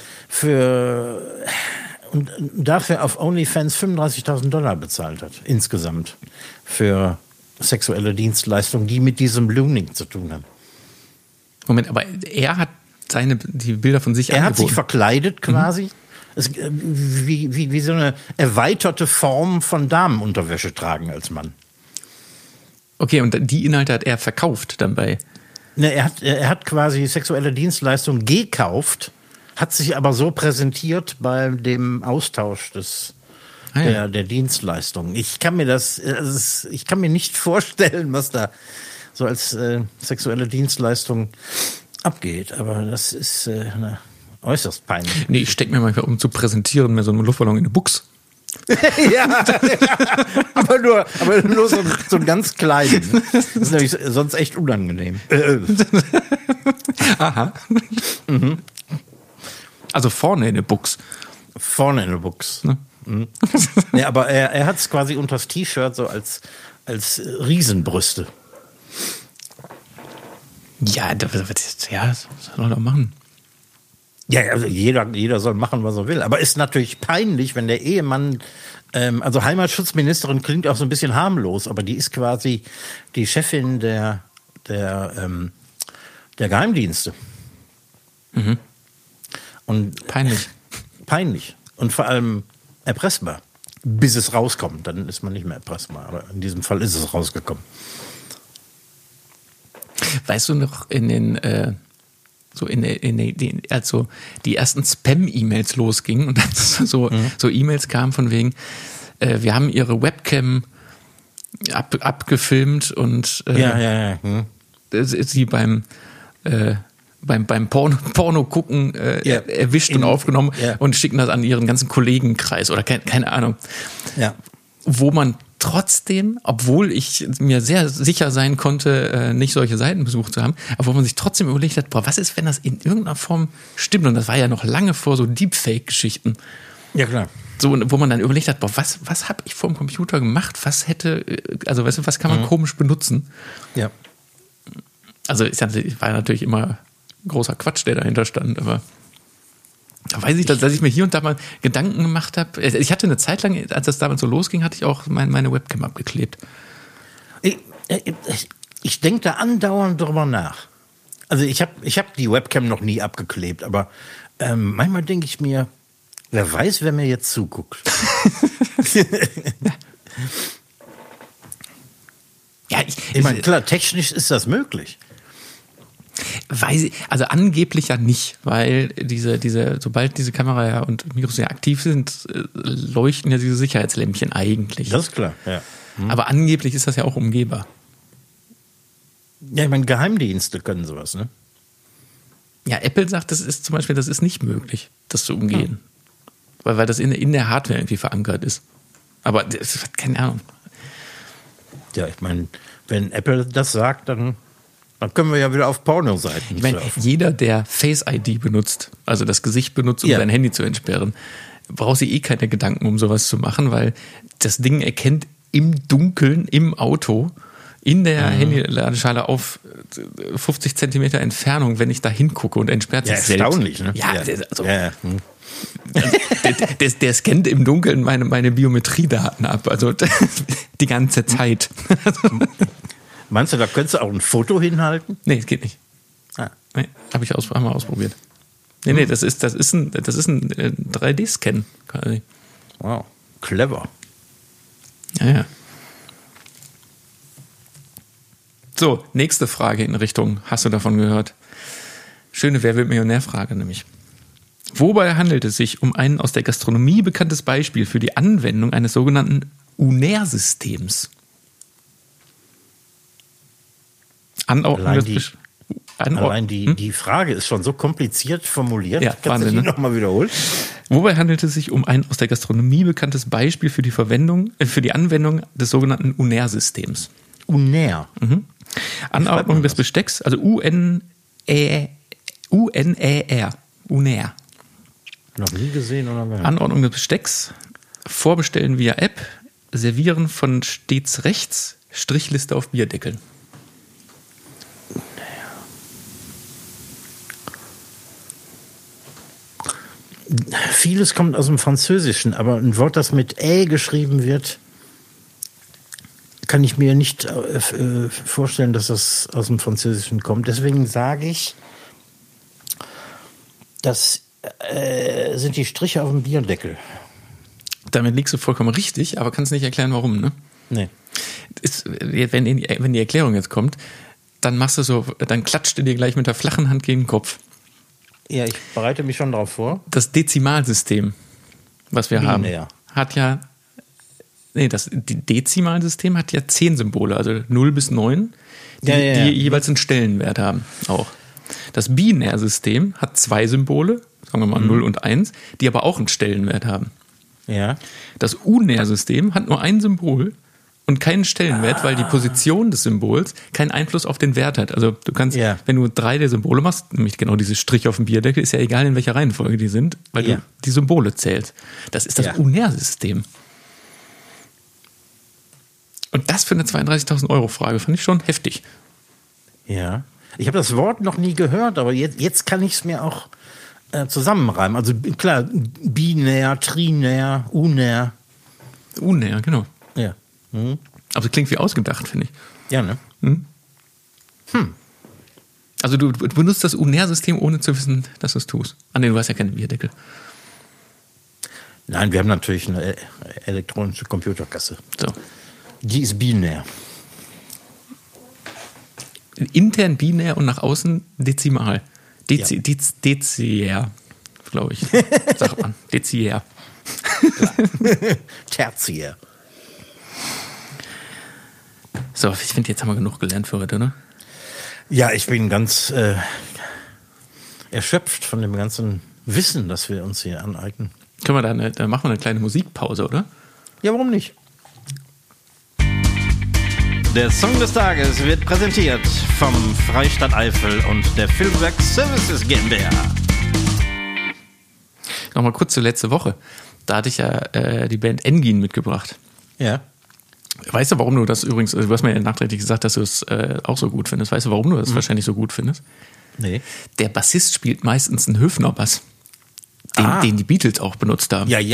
dafür auf OnlyFans $35.000 bezahlt hat, insgesamt, für sexuelle Dienstleistungen, die mit diesem Looning zu tun haben. Moment, aber er hat die Bilder von sich angeboten. Er hat sich verkleidet quasi. Wie so eine erweiterte Form von Damenunterwäsche tragen als Mann. Okay, und die Inhalte hat er verkauft dann bei... Ne, er hat quasi sexuelle Dienstleistungen gekauft, hat sich aber so präsentiert bei dem Austausch der Dienstleistungen. Ich kann mir nicht vorstellen, was da so als sexuelle Dienstleistung abgeht, aber das ist äußerst peinlich. Nee, ich stecke mir manchmal, um zu präsentieren, mir so einen Luftballon in eine Buchs. Ja, aber nur so einen ganz kleinen. Das ist nämlich sonst echt unangenehm. Aha. Mhm. Also vorne in eine Buchs. Vorne in eine Buchs. Ne? Mhm. Ja, aber er hat es quasi unter das T-Shirt so als Riesenbrüste. Ja, das soll er doch machen. Ja, also jeder soll machen, was er will. Aber ist natürlich peinlich, wenn der Ehemann, also Heimatschutzministerin klingt auch so ein bisschen harmlos, aber die ist quasi die Chefin der Geheimdienste. Mhm. Und peinlich. Und vor allem erpressbar. Bis es rauskommt, dann ist man nicht mehr erpressbar. Aber in diesem Fall ist es rausgekommen. Weißt du noch, als so die ersten Spam-E-Mails losgingen und dann so E-Mails kamen von wegen, wir haben ihre Webcam abgefilmt und sie beim Porno gucken erwischt und aufgenommen und schicken das an ihren ganzen Kollegenkreis oder keine Ahnung. Ja. Wo man trotzdem, obwohl ich mir sehr sicher sein konnte, nicht solche Seiten besucht zu haben, aber wo man sich trotzdem überlegt hat, was ist, wenn das in irgendeiner Form stimmt? Und das war ja noch lange vor so Deepfake-Geschichten. Ja, klar. So, wo man dann überlegt hat, was habe ich vor dem Computer gemacht? Was kann man komisch benutzen? Ja. Also es war natürlich immer großer Quatsch, der dahinter stand, aber da weiß ich, dass ich mir hier und da mal Gedanken gemacht habe. Ich hatte eine Zeit lang, als das damals so losging, hatte ich auch meine Webcam abgeklebt. Ich denke da andauernd drüber nach. Also ich hab die Webcam noch nie abgeklebt, aber manchmal denke ich mir, wer weiß, wer mir jetzt zuguckt. Ja, ich meine, klar, technisch ist das möglich. Also angeblich ja nicht, weil sobald diese Kamera ja und Mikros ja aktiv sind, leuchten ja diese Sicherheitslämpchen eigentlich. Das ist klar, ja. Aber angeblich ist das ja auch umgehbar. Ja, ich meine, Geheimdienste können sowas, ne? Ja, Apple sagt, das ist nicht möglich, das zu umgehen. Weil das in der Hardware irgendwie verankert ist. Aber das hat keine Ahnung. Ja, ich meine, wenn Apple das sagt, dann können wir ja wieder auf Pornoseiten. Ich meine, jeder, der Face ID benutzt, also das Gesicht benutzt, um sein Handy zu entsperren, braucht sich keine Gedanken, um sowas zu machen, weil das Ding erkennt im Dunkeln, im Auto, in der Handy-Ladeschale auf 50 Zentimeter Entfernung, wenn ich da hingucke und entsperrt sich selbst. Erstaunlich, ne? Ja, also, der scannt im Dunkeln meine Biometriedaten ab, also die ganze Zeit. Meinst du, da könntest du auch ein Foto hinhalten? Nee, das geht nicht. Nee, habe ich einmal ausprobiert. Nee, das ist ein 3D-Scan quasi. Wow, clever. Ja. So, nächste Frage in Richtung, hast du davon gehört? Schöne Wer wird Millionär-Frage nämlich. Wobei handelt es sich um ein aus der Gastronomie bekanntes Beispiel für die Anwendung eines sogenannten UNER-Systems? Allein die Frage ist schon so kompliziert formuliert. Ja, kannst du die nochmal wiederholen? Wobei handelt es sich um ein aus der Gastronomie bekanntes Beispiel für die Anwendung des sogenannten UNER-Systems? UNER. Anordnung des Bestecks, also UNER. UNER. Noch nie gesehen oder gehört. Anordnung des Bestecks, Vorbestellen via App, Servieren von stets rechts, Strichliste auf Bierdeckeln. Vieles kommt aus dem Französischen, aber ein Wort, das mit Ä geschrieben wird, kann ich mir nicht vorstellen, dass das aus dem Französischen kommt. Deswegen sage ich, das sind die Striche auf dem Bierdeckel. Damit liegst du vollkommen richtig, aber kannst nicht erklären, warum, ne? Nee. Wenn die Erklärung jetzt kommt, dann dann klatscht du dir gleich mit der flachen Hand gegen den Kopf. Ja, ich bereite mich schon darauf vor. Das Dezimalsystem, was wir haben, hat ja. Das Dezimalsystem hat ja 10 Symbole, also 0 bis 9, die jeweils einen Stellenwert haben. Auch. Das Binärsystem hat 2 Symbole, sagen wir mal 0 und 1, die aber auch einen Stellenwert haben. Ja. Das Unärsystem hat nur ein Symbol und keinen Stellenwert, weil die Position des Symbols keinen Einfluss auf den Wert hat. Also du kannst, wenn du 3 der Symbole machst, nämlich genau diese Strich auf dem Bierdeckel, ist ja egal, in welcher Reihenfolge die sind, weil du die Symbole zählst. Das ist das Unärsystem. Und das für eine 32.000 € Frage fand ich schon heftig. Ja. Ich habe das Wort noch nie gehört, aber jetzt kann ich es mir auch zusammenreimen. Also klar, binär, trinär, unär. Unär, genau. Ja. Aber es klingt wie ausgedacht, finde ich. Ja, ne? Also du benutzt das Unärsystem, ohne zu wissen, dass du es tust. Du hast ja keine Bierdeckel. Nein, wir haben natürlich eine elektronische Computerkasse. So. Die ist binär. Intern binär und nach außen dezimal. Deziär, glaube ich. Sagt man. Deziär. Tertiär. So, ich finde, jetzt haben wir genug gelernt für heute, ne? Ja, ich bin ganz erschöpft von dem ganzen Wissen, das wir uns hier aneignen. Können wir da machen wir eine kleine Musikpause, oder? Ja, warum nicht? Der Song des Tages wird präsentiert vom Freistaat Eifel und der Filmwerk Services GmbH. Nochmal kurz zur letzte Woche. Da hatte ich ja die Band Engin mitgebracht. Ja. Weißt du, warum du das übrigens, du hast mir ja nachträglich gesagt, dass du es auch so gut findest. Weißt du, warum du das wahrscheinlich so gut findest? Nee. Der Bassist spielt meistens einen Höfner-Bass. Den die Beatles auch benutzt haben. Ja.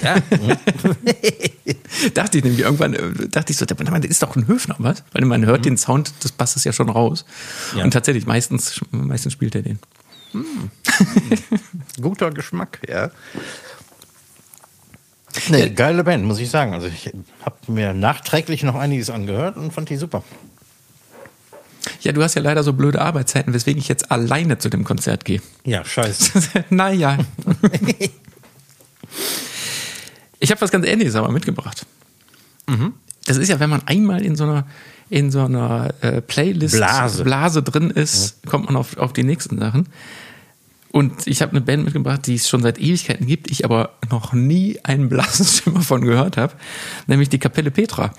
Dachte ich nämlich irgendwann, das ist doch ein Höfner-Bass. Weil man hört den Sound des Basses ja schon raus. Ja. Und tatsächlich, meistens spielt er den. Guter Geschmack, ja. Nee, geile Band, muss ich sagen. Also ich habe mir nachträglich noch einiges angehört und fand die super. Ja, du hast ja leider so blöde Arbeitszeiten, weswegen ich jetzt alleine zu dem Konzert gehe. Ja, scheiße. Naja. Ich habe was ganz Ähnliches aber mitgebracht. das ist ja, wenn man einmal in so einer Playlist Blase drin ist, kommt man auf die nächsten Sachen. Und ich habe eine Band mitgebracht, die es schon seit Ewigkeiten gibt, ich aber noch nie einen blassen Schimmer von gehört habe, nämlich die Kapelle Petra.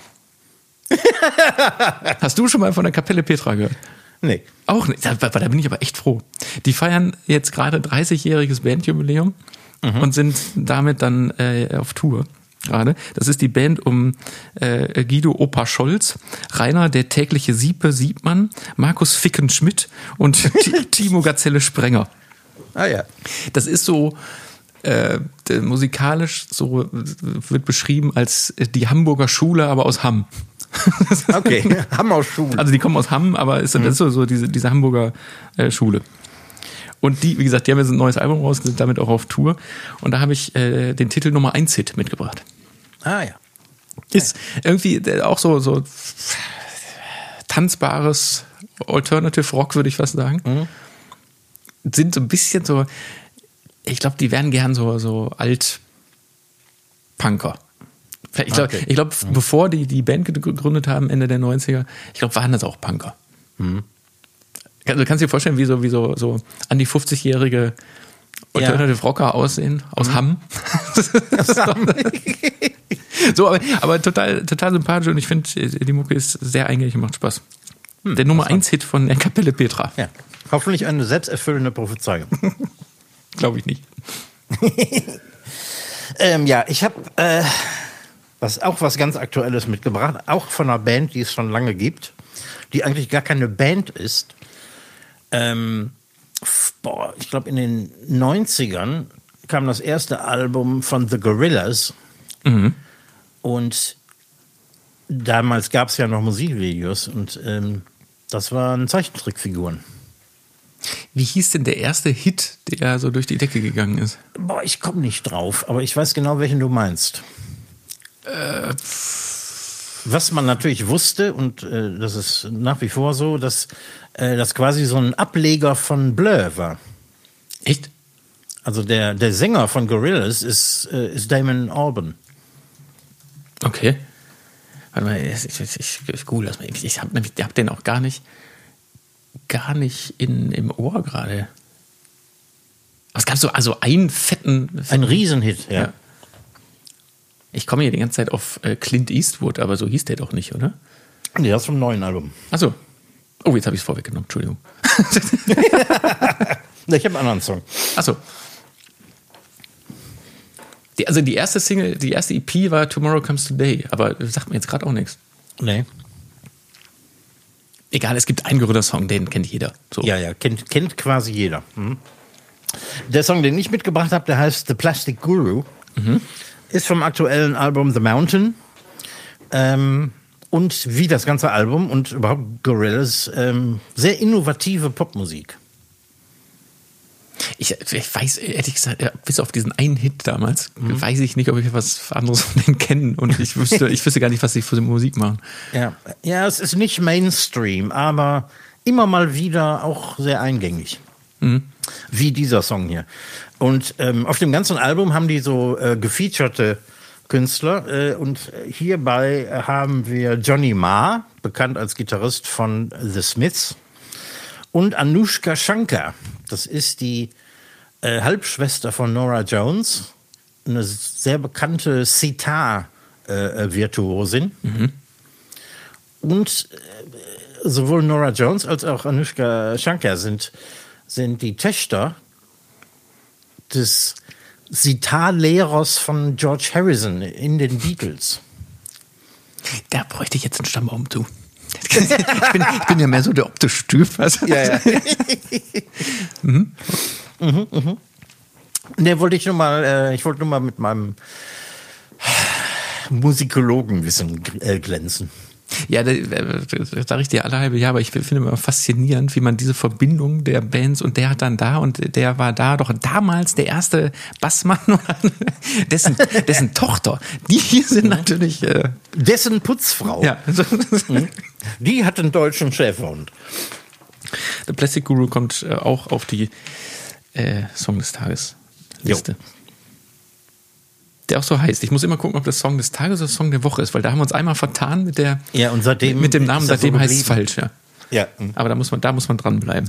Hast du schon mal von der Kapelle Petra gehört? Nee. Auch nicht. Da bin ich aber echt froh. Die feiern jetzt gerade 30-jähriges Bandjubiläum und sind damit dann auf Tour gerade. Das ist die Band um Guido Opa Scholz, Rainer der tägliche Siebmann, Markus Ficken Schmidt und Timo Gazelle Sprenger. Ah ja. Das ist so musikalisch so wird beschrieben als die Hamburger Schule, aber aus Hamm. Okay, Hamm aus Schule. Also die kommen aus Hamm, aber das ist so diese Hamburger Schule. Und die, wie gesagt, die haben jetzt ein neues Album raus, sind damit auch auf Tour. Und da habe ich den Titel Nummer 1 Hit mitgebracht. Ah ja. Ist irgendwie auch so tanzbares Alternative Rock, würde ich fast sagen. Sind so ein bisschen so, ich glaube, die wären gern so Alt-Punker. Ich glaube, bevor die Band gegründet haben, Ende der 90er, ich glaube, waren das auch Punker. Also du kannst dir vorstellen, wie so an die 50-jährige Alternative Rocker aussehen, aus Hamm. So, aber total sympathisch und ich finde, die Mucke ist sehr eingängig und macht Spaß. Der Nummer 1 Hit von der Kapelle Petra. Ja. Hoffentlich eine selbsterfüllende Prophezeiung. Glaube ich nicht. Ich habe was ganz Aktuelles mitgebracht, auch von einer Band, die es schon lange gibt, die eigentlich gar keine Band ist. Ich glaube in den 90ern kam das erste Album von The Gorillaz und damals gab es ja noch Musikvideos und das waren Zeichentrickfiguren. Wie hieß denn der erste Hit, der so durch die Decke gegangen ist? Ich komme nicht drauf, aber ich weiß genau, welchen du meinst. Was man natürlich wusste, und das ist nach wie vor so, dass das quasi so ein Ableger von Blur war. Echt? Also der Sänger von Gorillaz ist Damon Albarn. Okay. Warte mal, ich google das mal. Ich hab den auch gar nicht im Ohr gerade. Aber es gab so einen fetten... Ein Riesenhit, ja. Ich komme hier die ganze Zeit auf Clint Eastwood, aber so hieß der doch nicht, oder? Nee, das ist vom neuen Album. Achso. Oh, jetzt habe ich es vorweggenommen, Entschuldigung. Ich habe einen anderen Song. Achso. Die erste Single, die erste EP war Tomorrow Comes Today, aber sagt mir jetzt gerade auch nichts. Nee. Egal, es gibt einen Gorillaz-Song, den kennt jeder. So. Ja, kennt quasi jeder. Der Song, den ich mitgebracht habe, der heißt The Plastic Guru. Ist vom aktuellen Album The Mountain. Und wie das ganze Album und überhaupt Gorillaz, sehr innovative Popmusik. Ich weiß, ehrlich gesagt, bis auf diesen einen Hit damals, weiß ich nicht, ob ich was anderes von denen kenne. Und ich wüsste gar nicht, was sie für Musik machen. Ja, es ist nicht Mainstream, aber immer mal wieder auch sehr eingängig. Wie dieser Song hier. Und auf dem ganzen Album haben die so gefeaturete Künstler. Und hierbei haben wir Johnny Marr, bekannt als Gitarrist von The Smiths, und Anushka Shankar. Das ist die Halbschwester von Norah Jones, eine sehr bekannte Sitar-Virtuosin. Und sowohl Norah Jones als auch Anushka Shankar sind die Töchter des Sitar-Lehrers von George Harrison in den Beatles. Da bräuchte ich jetzt einen Stammbaum zu. Ich bin ja mehr so der optische Typ. Also. Ja. Ne, wollte ich nur mal mit meinem Musikologenwissen glänzen. Ja, das sage ich dir alle halbe Jahr, aber ich finde immer faszinierend, wie man diese Verbindung der Bands und der hat dann da und der war da, doch damals der erste Bassmann, dessen Tochter, die hier sind natürlich... dessen Putzfrau. Ja. Die hat einen deutschen Schäferhund. The Plastic Guru kommt auch auf die Song des Tages Liste. Der auch so heißt. Ich muss immer gucken, ob das Song des Tages oder Song der Woche ist, weil da haben wir uns einmal vertan mit der und seitdem mit dem Namen, seitdem so heißt es falsch, ja. Ja. Aber da muss man dranbleiben.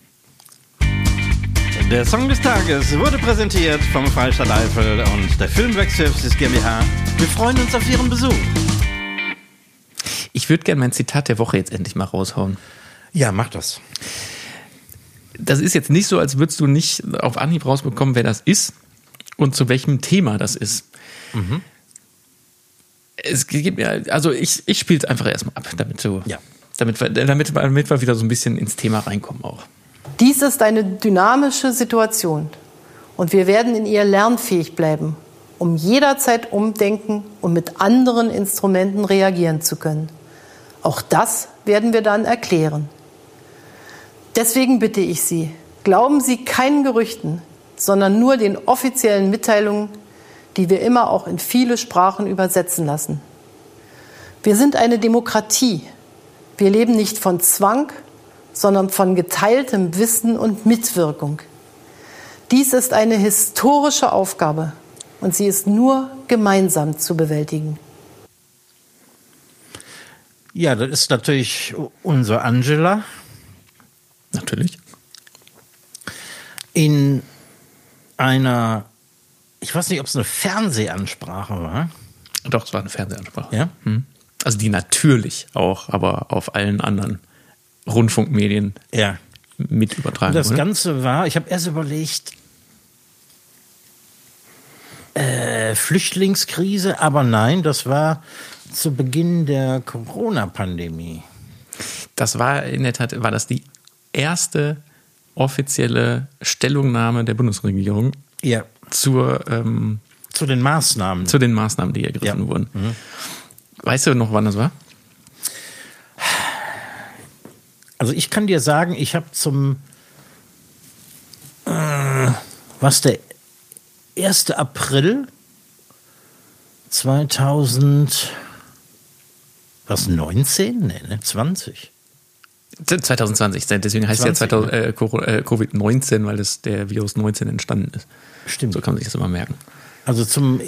Der Song des Tages wurde präsentiert vom Freistaat Eifel und der Filmwerk Services GmbH. Wir freuen uns auf Ihren Besuch. Ich würde gerne mein Zitat der Woche jetzt endlich mal raushauen. Ja, mach das. Das ist jetzt nicht so, als würdest du nicht auf Anhieb rausbekommen, wer das ist und zu welchem Thema das ist. Mhm. Es gibt ja, also ich spiele es einfach erstmal ab, damit wir wieder so ein bisschen ins Thema reinkommen auch. Dies ist eine dynamische Situation und wir werden in ihr lernfähig bleiben, um jederzeit umdenken und mit anderen Instrumenten reagieren zu können. Auch das werden wir dann erklären. Deswegen bitte ich Sie, glauben Sie keinen Gerüchten, sondern nur den offiziellen Mitteilungen, die wir immer auch in viele Sprachen übersetzen lassen. Wir sind eine Demokratie. Wir leben nicht von Zwang, sondern von geteiltem Wissen und Mitwirkung. Dies ist eine historische Aufgabe und sie ist nur gemeinsam zu bewältigen. Ja, das ist natürlich unsere Angela. Natürlich. In einer, ich weiß nicht, ob es eine Fernsehansprache war. Doch, es war eine Fernsehansprache. Ja? Also die natürlich auch, aber auf allen anderen Rundfunkmedien mit übertragen Und das wurde. Ganze war, ich habe erst überlegt, Flüchtlingskrise, aber nein, das war zu Beginn der Corona-Pandemie. Das war in der Tat, war das die erste offizielle Stellungnahme der Bundesregierung zu den Maßnahmen. Zu den Maßnahmen, die ergriffen wurden. Mhm. Weißt du noch, wann das war? Also ich kann dir sagen, ich habe der 1. April 2019? Nee, 20. 2020, deswegen heißt es ja Covid-19, weil der Virus 19 entstanden ist. Stimmt. So kann man sich das immer merken. Also zum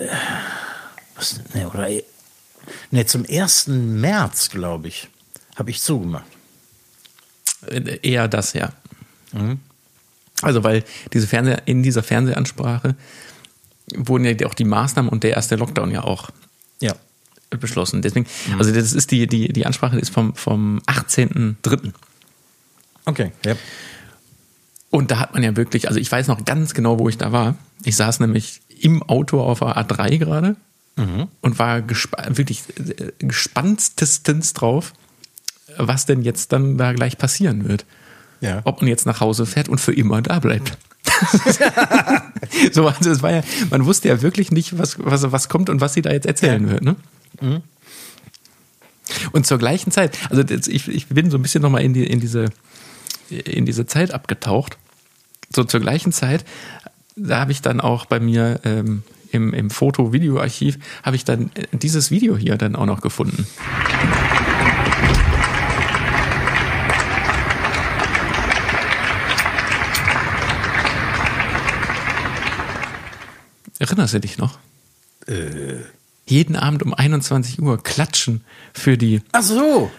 1. März, glaube ich, habe ich zugemacht. Eher das, ja. Mhm. Also weil in dieser Fernsehansprache wurden ja auch die Maßnahmen und der erste Lockdown ja auch beschlossen. Deswegen, also das ist die Ansprache ist vom 18.03. Okay. Ja. Und da hat man ja wirklich, also ich weiß noch ganz genau, wo ich da war. Ich saß nämlich im Auto auf der A3 gerade und war wirklich gespanntestens drauf, was denn jetzt dann da gleich passieren wird. Ja. Ob man jetzt nach Hause fährt und für immer da bleibt. So, also es war ja, man wusste ja wirklich nicht, was kommt und was sie da jetzt erzählen wird. Ne? Mhm. Und zur gleichen Zeit, also ich bin so ein bisschen nochmal in diese Zeit abgetaucht. So zur gleichen Zeit, da habe ich dann auch bei mir im Foto-Video-Archiv habe ich dann dieses Video hier dann auch noch gefunden. Erinnerst du dich noch? Jeden Abend um 21 Uhr klatschen für die. Ach so.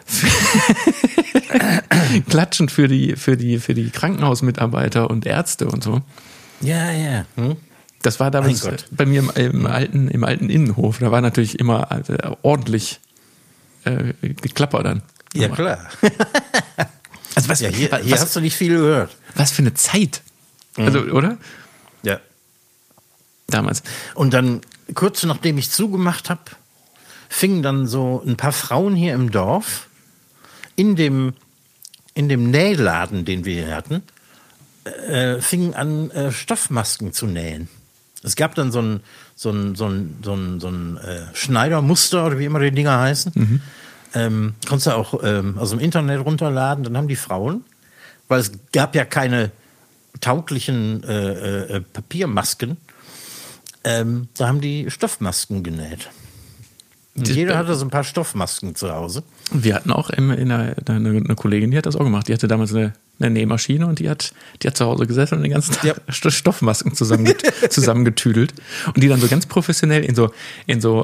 Klatschen für die Krankenhausmitarbeiter und Ärzte und so. Ja, ja. Das war damals bei mir im alten Innenhof. Da war natürlich immer ordentlich geklappert dann. Ja, klar. Also hier hast du nicht viel gehört. Was für eine Zeit. Also, oder? Ja. Damals. Und dann, kurz nachdem ich zugemacht habe, fingen dann so ein paar Frauen hier im Dorf in dem Nähladen, den wir hier hatten, fingen an, Stoffmasken zu nähen. Es gab dann so ein Schneidermuster oder wie immer die Dinger heißen. Konntest du auch aus dem Internet runterladen. Dann haben die Frauen, weil es gab ja keine tauglichen Papiermasken, da haben die Stoffmasken genäht. Und jeder hatte so ein paar Stoffmasken zu Hause. Wir hatten auch eine Kollegin, die hat das auch gemacht. Die hatte damals eine eine Nähmaschine und die hat zu Hause gesessen und den ganzen Tag Stoffmasken zusammengetüdelt und die dann so ganz professionell in so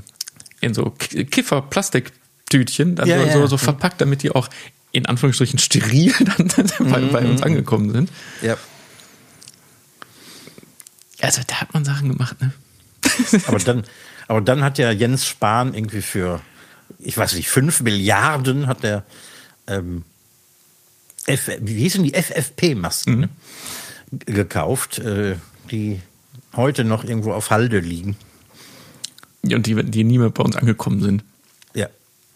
Kiffer-Plastiktütchen dann so verpackt, damit die auch in Anführungsstrichen steril dann bei uns angekommen sind. Ja. Also da hat man Sachen gemacht, ne? Aber dann hat ja Jens Spahn irgendwie für, ich weiß nicht, 5 Milliarden hat der wie hießen die FFP-Masken, ne? Gekauft, die heute noch irgendwo auf Halde liegen. Ja, und die nie mehr bei uns angekommen sind. Ja.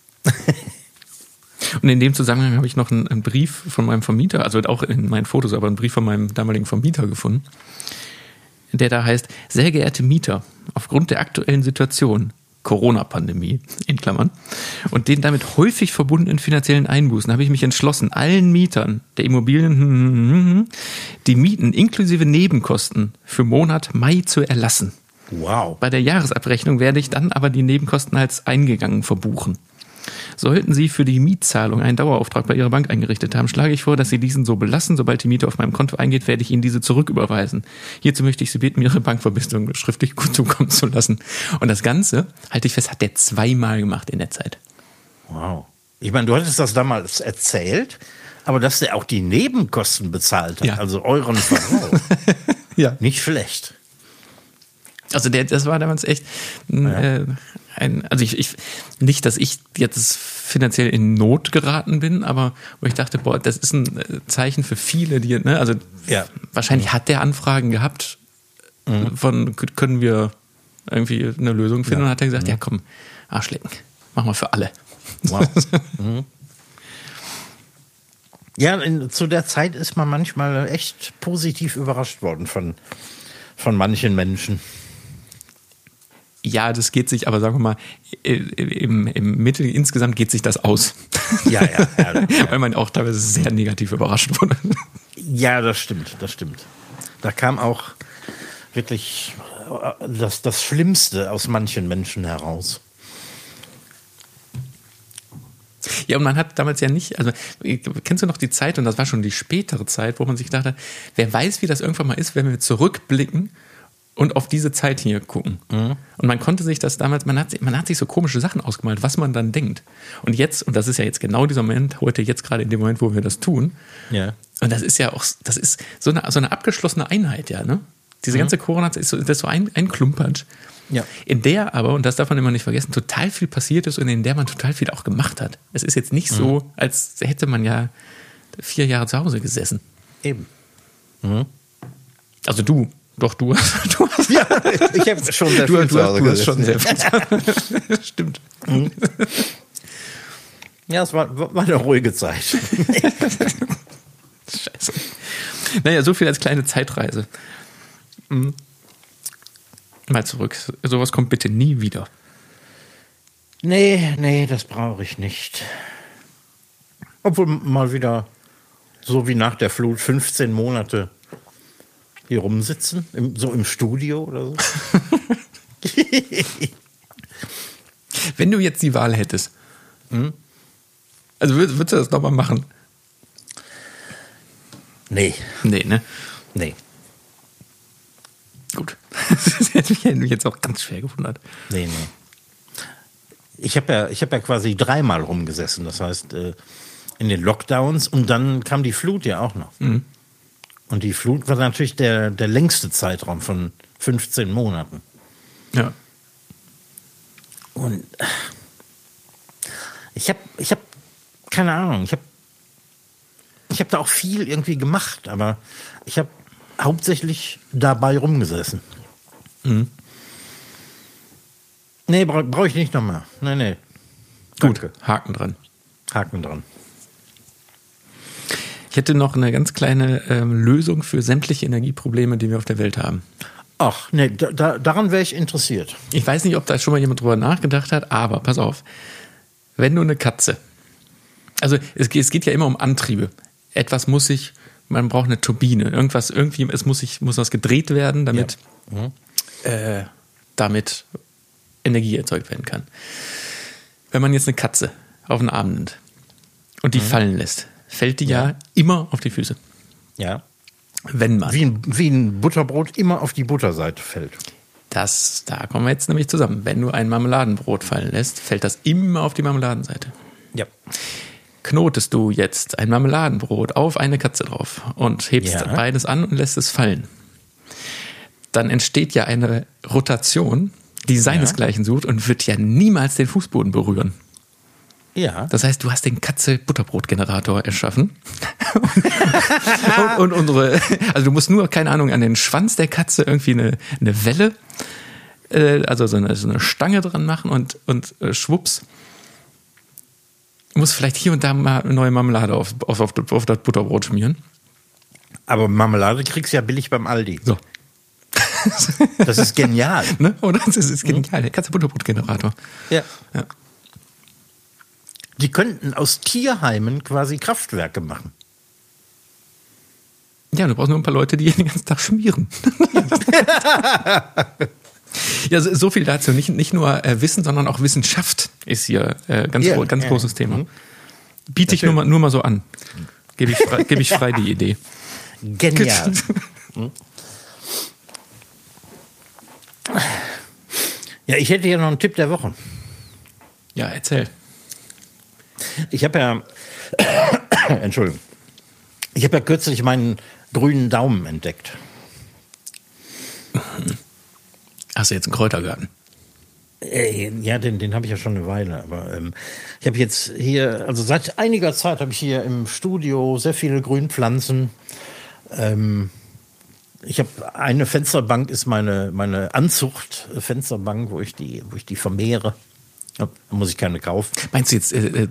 Und in dem Zusammenhang habe ich noch einen Brief von meinem Vermieter, also auch in meinen Fotos, aber einen Brief von meinem damaligen Vermieter gefunden, der da heißt: Sehr geehrte Mieter, aufgrund der aktuellen Situation, Corona-Pandemie, in Klammern, und den damit häufig verbundenen finanziellen Einbußen habe ich mich entschlossen, allen Mietern der Immobilien die Mieten inklusive Nebenkosten für Monat Mai zu erlassen. Wow. Bei der Jahresabrechnung werde ich dann aber die Nebenkosten als eingegangen verbuchen. Sollten Sie für die Mietzahlung einen Dauerauftrag bei Ihrer Bank eingerichtet haben, schlage ich vor, dass Sie diesen so belassen. Sobald die Miete auf meinem Konto eingeht, werde ich Ihnen diese zurücküberweisen. Hierzu möchte ich Sie bitten, Ihre Bankverbindung schriftlich zukommen zu lassen. Und das Ganze, halte ich fest, hat der 2-mal gemacht in der Zeit. Wow. Ich meine, du hattest das damals erzählt, aber dass der auch die Nebenkosten bezahlt hat, also euren Verbrauch. Ja. Nicht schlecht. Also das war damals echt also ich nicht, dass ich jetzt finanziell in Not geraten bin, aber wo ich dachte, boah, das ist ein Zeichen für viele, die, ne, also wahrscheinlich hat der Anfragen gehabt, von können wir irgendwie eine Lösung finden, und hat er gesagt, ja komm, Arschlecken, machen wir für alle. Wow. Ja, zu der Zeit ist man manchmal echt positiv überrascht worden von manchen Menschen. Ja, das geht sich, aber sagen wir mal, im Mittel insgesamt geht sich das aus. Ja. Weil man auch teilweise sehr negativ überrascht wurde. Ja, das stimmt. Da kam auch wirklich das Schlimmste aus manchen Menschen heraus. Ja, und man hat damals ja nicht, also kennst du noch die Zeit, und das war schon die spätere Zeit, wo man sich dachte, wer weiß, wie das irgendwann mal ist, wenn wir zurückblicken und auf diese Zeit hier gucken. Mhm. Und man konnte sich das damals, man hat sich so komische Sachen ausgemalt, was man dann denkt. Und jetzt, und das ist ja jetzt genau dieser Moment, heute jetzt gerade in dem Moment, wo wir das tun. Ja. Und das ist ja auch, das ist so eine abgeschlossene Einheit, ja, ne? Diese ganze Corona-Zeit ist so ein Klumpatsch. Ja. In der aber, und das darf man immer nicht vergessen, total viel passiert ist und in der man total viel auch gemacht hat. Es ist jetzt nicht so, als hätte man ja 4 Jahre zu Hause gesessen. Eben. Mhm. Also du. Doch, du hast. Ja, ich habe schon sehr viel zu Hause gesessen. Schon sehr viel. Stimmt. Mhm. Ja, es war eine ruhige Zeit. Scheiße. Naja, so viel als kleine Zeitreise. Mhm. Mal zurück. Sowas kommt bitte nie wieder. Nee, das brauche ich nicht. Obwohl mal wieder, so wie nach der Flut, 15 Monate hier rumsitzen, so im Studio oder so. Wenn du jetzt die Wahl hättest, also würdest du das nochmal machen? Nee, ne? Nee. Gut. Das hätte mich jetzt auch ganz schwer gewundert. Nee. Ich hab ja quasi 3-mal rumgesessen, das heißt in den Lockdowns, und dann kam die Flut ja auch noch. Mhm. Und die Flut war natürlich der längste Zeitraum von 15 Monaten. Ja. Und ich hab keine Ahnung, ich hab da auch viel irgendwie gemacht, aber ich habe hauptsächlich dabei rumgesessen. Mhm. Nee, brauch ich nicht nochmal. Nee. Gut, Danke. Haken dran. Ich hätte noch eine ganz kleine Lösung für sämtliche Energieprobleme, die wir auf der Welt haben. Ach, nee, daran wäre ich interessiert. Ich weiß nicht, ob da schon mal jemand drüber nachgedacht hat, aber pass auf. Wenn du eine Katze, also es geht ja immer um Antriebe. Etwas man braucht eine Turbine, es muss was gedreht werden, damit Energie erzeugt werden kann. Wenn man jetzt eine Katze auf den Arm nimmt und die fallen lässt, fällt die ja immer auf die Füße. Ja. Wenn man. Wie ein Butterbrot immer auf die Butterseite fällt. Da kommen wir jetzt nämlich zusammen. Wenn du ein Marmeladenbrot fallen lässt, fällt das immer auf die Marmeladenseite. Ja. Knotest du jetzt ein Marmeladenbrot auf eine Katze drauf und hebst beides an und lässt es fallen, dann entsteht ja eine Rotation, die seinesgleichen sucht und wird ja niemals den Fußboden berühren. Ja. Das heißt, du hast den Katze-Butterbrot-Generator erschaffen. und also du musst nur, keine Ahnung, an den Schwanz der Katze irgendwie eine Welle, also so eine Stange dran machen und schwupps, musst vielleicht hier und da mal neue Marmelade auf das Butterbrot schmieren. Aber Marmelade kriegst du ja billig beim Aldi. So. Das ist genial. Ne? Oder? Das ist genial. Der Katze-Butterbrot-Generator. Ja. Die könnten aus Tierheimen quasi Kraftwerke machen. Ja, du brauchst nur ein paar Leute, die den ganzen Tag schmieren. Ja, so viel dazu. Nicht nur Wissen, sondern auch Wissenschaft ist hier ganz großes Thema. Biete ich nur mal so an. Gebe ich frei die Idee. Genial. Ja, ich hätte hier noch einen Tipp der Woche. Ja, erzähl. Ich habe ja, Entschuldigung, ich habe ja kürzlich meinen grünen Daumen entdeckt. Hast du jetzt einen Kräutergarten? Ja, den habe ich ja schon eine Weile. Aber ich habe jetzt hier, also seit einiger Zeit habe ich hier im Studio sehr viele Grünpflanzen. Ich habe eine Fensterbank, ist meine Anzucht-Fensterbank, wo ich die vermehre. Da muss ich keine kaufen. Meinst du jetzt,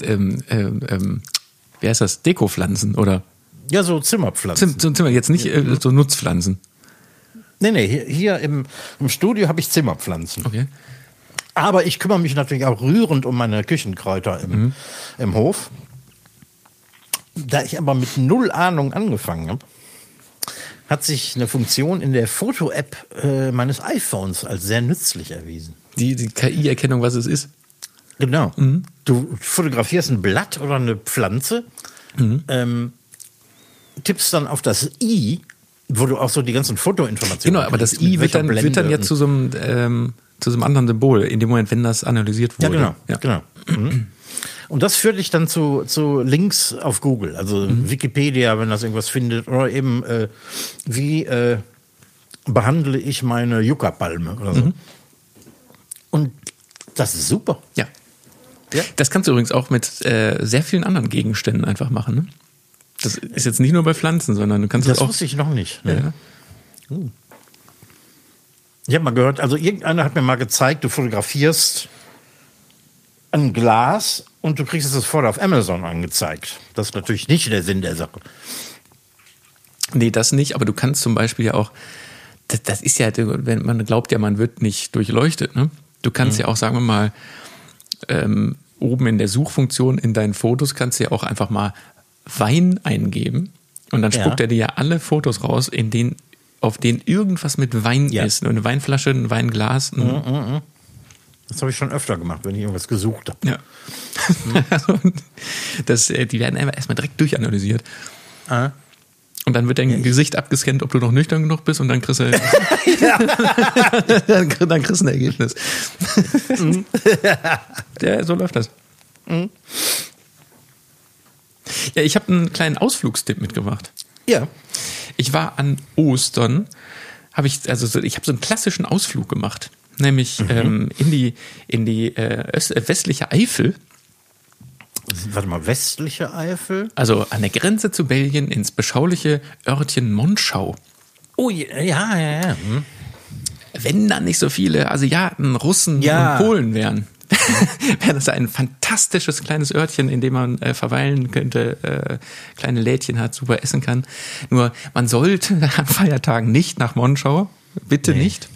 wie heißt das, Dekopflanzen oder? Ja, so Zimmerpflanzen. Zimmer, jetzt nicht so Nutzpflanzen. Nee, hier im Studio habe ich Zimmerpflanzen. Okay. Aber ich kümmere mich natürlich auch rührend um meine Küchenkräuter im Hof. Da ich aber mit 0 Ahnung angefangen habe, hat sich eine Funktion in der Foto-App meines iPhones als sehr nützlich erwiesen. Die KI-Erkennung, was es ist? Genau. Du fotografierst ein Blatt oder eine Pflanze, tippst dann auf das I, wo du auch so die ganzen Fotoinformationen Genau, aber das I wird dann ja zu so einem anderen Symbol, in dem Moment, wenn das analysiert wurde. Ja, genau. Und das führt dich dann zu Links auf Google, also Wikipedia, wenn das irgendwas findet, oder eben wie behandle ich meine Yucca-Palme oder so. Und das ist super. Ja. Das kannst du übrigens auch mit sehr vielen anderen Gegenständen einfach machen. Ne? Das ist jetzt nicht nur bei Pflanzen, sondern du kannst das auch. wusste ich noch nicht. Ne? Ja. Ich habe mal gehört, also irgendeiner hat mir mal gezeigt, du fotografierst ein Glas und du kriegst es sofort auf Amazon angezeigt. Das ist natürlich nicht der Sinn der Sache. Nee, das nicht, aber du kannst zum Beispiel ja auch, das ist ja, wenn man glaubt ja, man wird nicht durchleuchtet, ne? Du kannst ja auch, sagen wir mal, oben in der Suchfunktion in deinen Fotos kannst du ja auch einfach mal Wein eingeben und dann spuckt er dir ja alle Fotos raus, auf denen irgendwas mit Wein ist. Eine Weinflasche, ein Weinglas. Das habe ich schon öfter gemacht, wenn ich irgendwas gesucht habe. Ja. Die werden erstmal direkt durchanalysiert. Und dann wird dein Gesicht abgescannt, ob du noch nüchtern genug bist, und dann kriegst du dann kriegst du ein Ergebnis. Ja, so läuft das. Ja, ich habe einen kleinen Ausflugstipp mitgebracht. Ja. Ich war an Ostern, ich habe so einen klassischen Ausflug gemacht, nämlich in die westliche Eifel. Warte mal, westliche Eifel? Also an der Grenze zu Belgien ins beschauliche Örtchen Monschau. Oh, ja. Wenn dann nicht so viele Asiaten, Russen und Polen wären, wäre das ein fantastisches kleines Örtchen, in dem man verweilen könnte, kleine Lädchen hat, super essen kann. Nur man sollte an Feiertagen nicht nach Monschau, bitte nicht.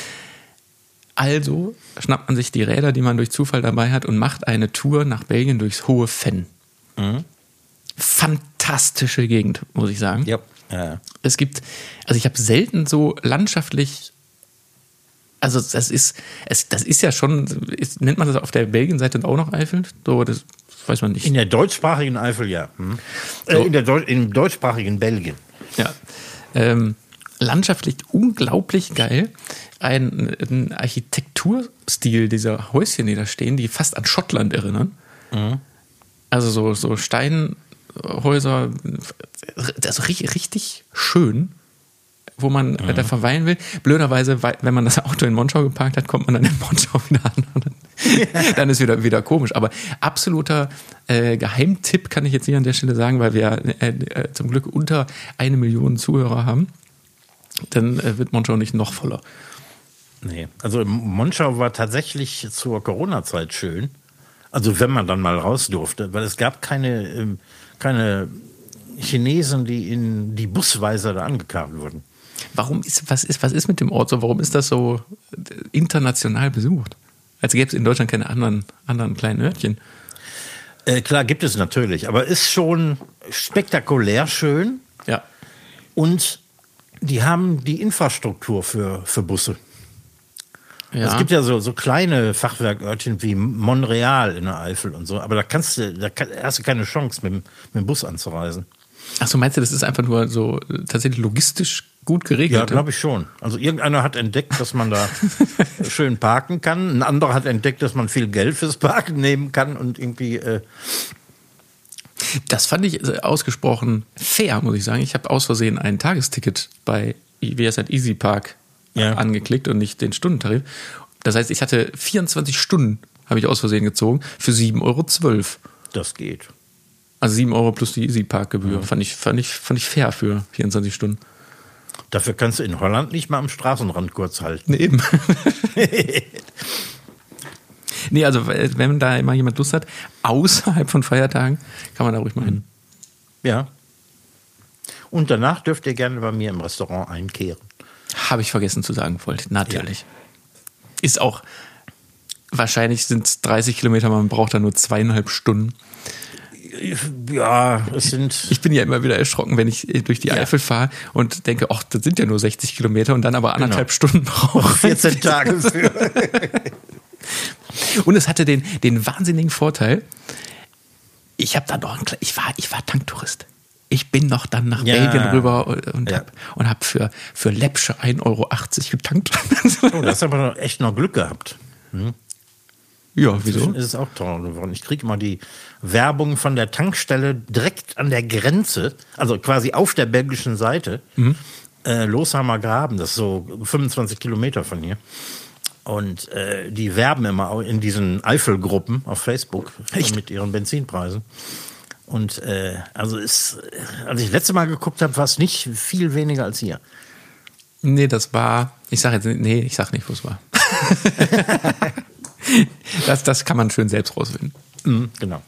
Also schnappt man sich die Räder, die man durch Zufall dabei hat, und macht eine Tour nach Belgien durchs Hohe Venn. Fantastische Gegend, muss ich sagen. Ja. Es gibt, also ich habe selten so landschaftlich Also das ist ja schon, nennt man das auf der Belgien-Seite auch noch Eifel? So, das weiß man nicht. In der deutschsprachigen Eifel, ja. So. Im deutschsprachigen Belgien. Ja. Landschaftlich unglaublich geil. Ein Architekturstil dieser Häuschen, die da stehen, die fast an Schottland erinnern. Mhm. Also so Steinhäuser, das richtig schön, wo man da verweilen will. Blöderweise, wenn man das Auto in Monschau geparkt hat, kommt man dann in Monschau wieder an. Dann ist wieder komisch. Aber absoluter Geheimtipp kann ich jetzt hier an der Stelle sagen, weil wir zum Glück unter 1 Million Zuhörer haben. Dann wird Monschau nicht noch voller. Nee, also Monschau war tatsächlich zur Corona-Zeit schön. Also wenn man dann mal raus durfte, weil es gab keine Chinesen, die in die Busweise da angekarrt wurden. Was ist mit dem Ort so? Warum ist das so international besucht? Als gäbe es in Deutschland keine anderen kleinen Örtchen. Klar gibt es natürlich, aber ist schon spektakulär schön. Ja. Und die haben die Infrastruktur für Busse. Ja. Es gibt ja so kleine Fachwerkörtchen wie Montreal in der Eifel und so, aber da hast du keine Chance, mit dem Bus anzureisen. Ach so, meinst du, das ist einfach nur so tatsächlich logistisch gut geregelt? Ja, glaube ich schon. Also irgendeiner hat entdeckt, dass man da schön parken kann. Ein anderer hat entdeckt, dass man viel Geld fürs Parken nehmen kann und irgendwie... Das fand ich ausgesprochen fair, muss ich sagen. Ich habe aus Versehen ein Tagesticket bei, wie heißt das, Easy Park angeklickt und nicht den Stundentarif. Das heißt, ich hatte 24 Stunden, habe ich aus Versehen gezogen, für 7,12 Euro. Das geht. Also 7 Euro plus die Easy Park Gebühr. Fand ich fair für 24 Stunden. Dafür kannst du in Holland nicht mal am Straßenrand kurz halten. Nee, eben. Nee, also wenn da immer jemand Lust hat, außerhalb von Feiertagen, kann man da ruhig mal hin. Ja. Und danach dürft ihr gerne bei mir im Restaurant einkehren. Habe ich vergessen zu sagen, wollte. Natürlich. Ja. Ist auch, wahrscheinlich sind es 30 Kilometer, man braucht da nur 2,5 Stunden. Ja, es sind... Ich bin ja immer wieder erschrocken, wenn ich durch die Eifel fahre und denke, ach, das sind ja nur 60 Kilometer und dann aber 1,5 Stunden brauche. 14 Tage für. Und es hatte den wahnsinnigen Vorteil, ich war Tanktourist. Ich bin noch dann nach Belgien rüber und hab für läppsche 1,80 Euro getankt. Oh, das hast aber echt noch Glück gehabt. Hm? Ja, wieso? Inzwischen ist es auch teuer geworden. Ich kriege immer die Werbung von der Tankstelle direkt an der Grenze, also quasi auf der belgischen Seite, Losheimer Graben, das ist so 25 Kilometer von hier. Und die werben immer auch in diesen Eifelgruppen auf Facebook mit ihren Benzinpreisen. Und als ich das letzte Mal geguckt habe, war es nicht viel weniger als hier. Nee, das war, ich sag nicht, wo es war. Das kann man schön selbst rausfinden. Genau.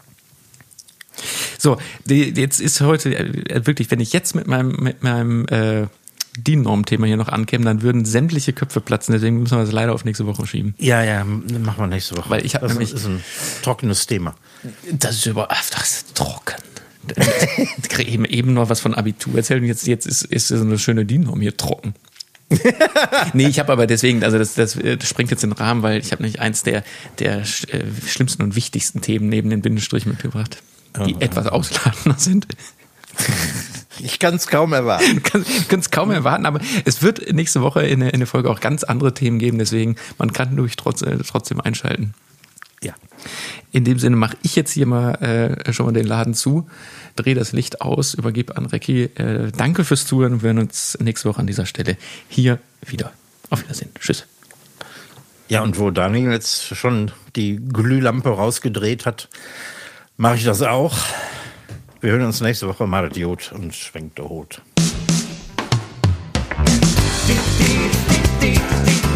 So, jetzt ist heute wirklich, wenn ich jetzt mit meinem DIN-Norm-Thema hier noch ankäme, dann würden sämtliche Köpfe platzen. Deswegen müssen wir das leider auf nächste Woche schieben. Ja, machen wir nächste Woche. Weil das ist ein trockenes Thema. Das ist trocken. Ich kriege eben noch was von Abitur erzählt und jetzt ist so eine schöne DIN-Norm hier trocken. Nee, ich habe aber deswegen, also das springt jetzt in den Rahmen, weil ich habe nämlich eins der schlimmsten und wichtigsten Themen neben den Bindestrich mitgebracht, die etwas ausladender sind. Ich kann es kaum erwarten. Kaum erwarten, aber es wird nächste Woche in der Folge auch ganz andere Themen geben, deswegen man kann trotzdem einschalten. Ja. In dem Sinne mache ich jetzt hier mal schon mal den Laden zu, drehe das Licht aus, übergebe an Recki. Danke fürs Zuhören. Wir hören uns nächste Woche an dieser Stelle hier wieder. Auf Wiedersehen. Tschüss. Ja, und wo Daniel jetzt schon die Glühlampe rausgedreht hat, mache ich das auch. Wir hören uns nächste Woche. Macht Idiot und schwenkt der Hut.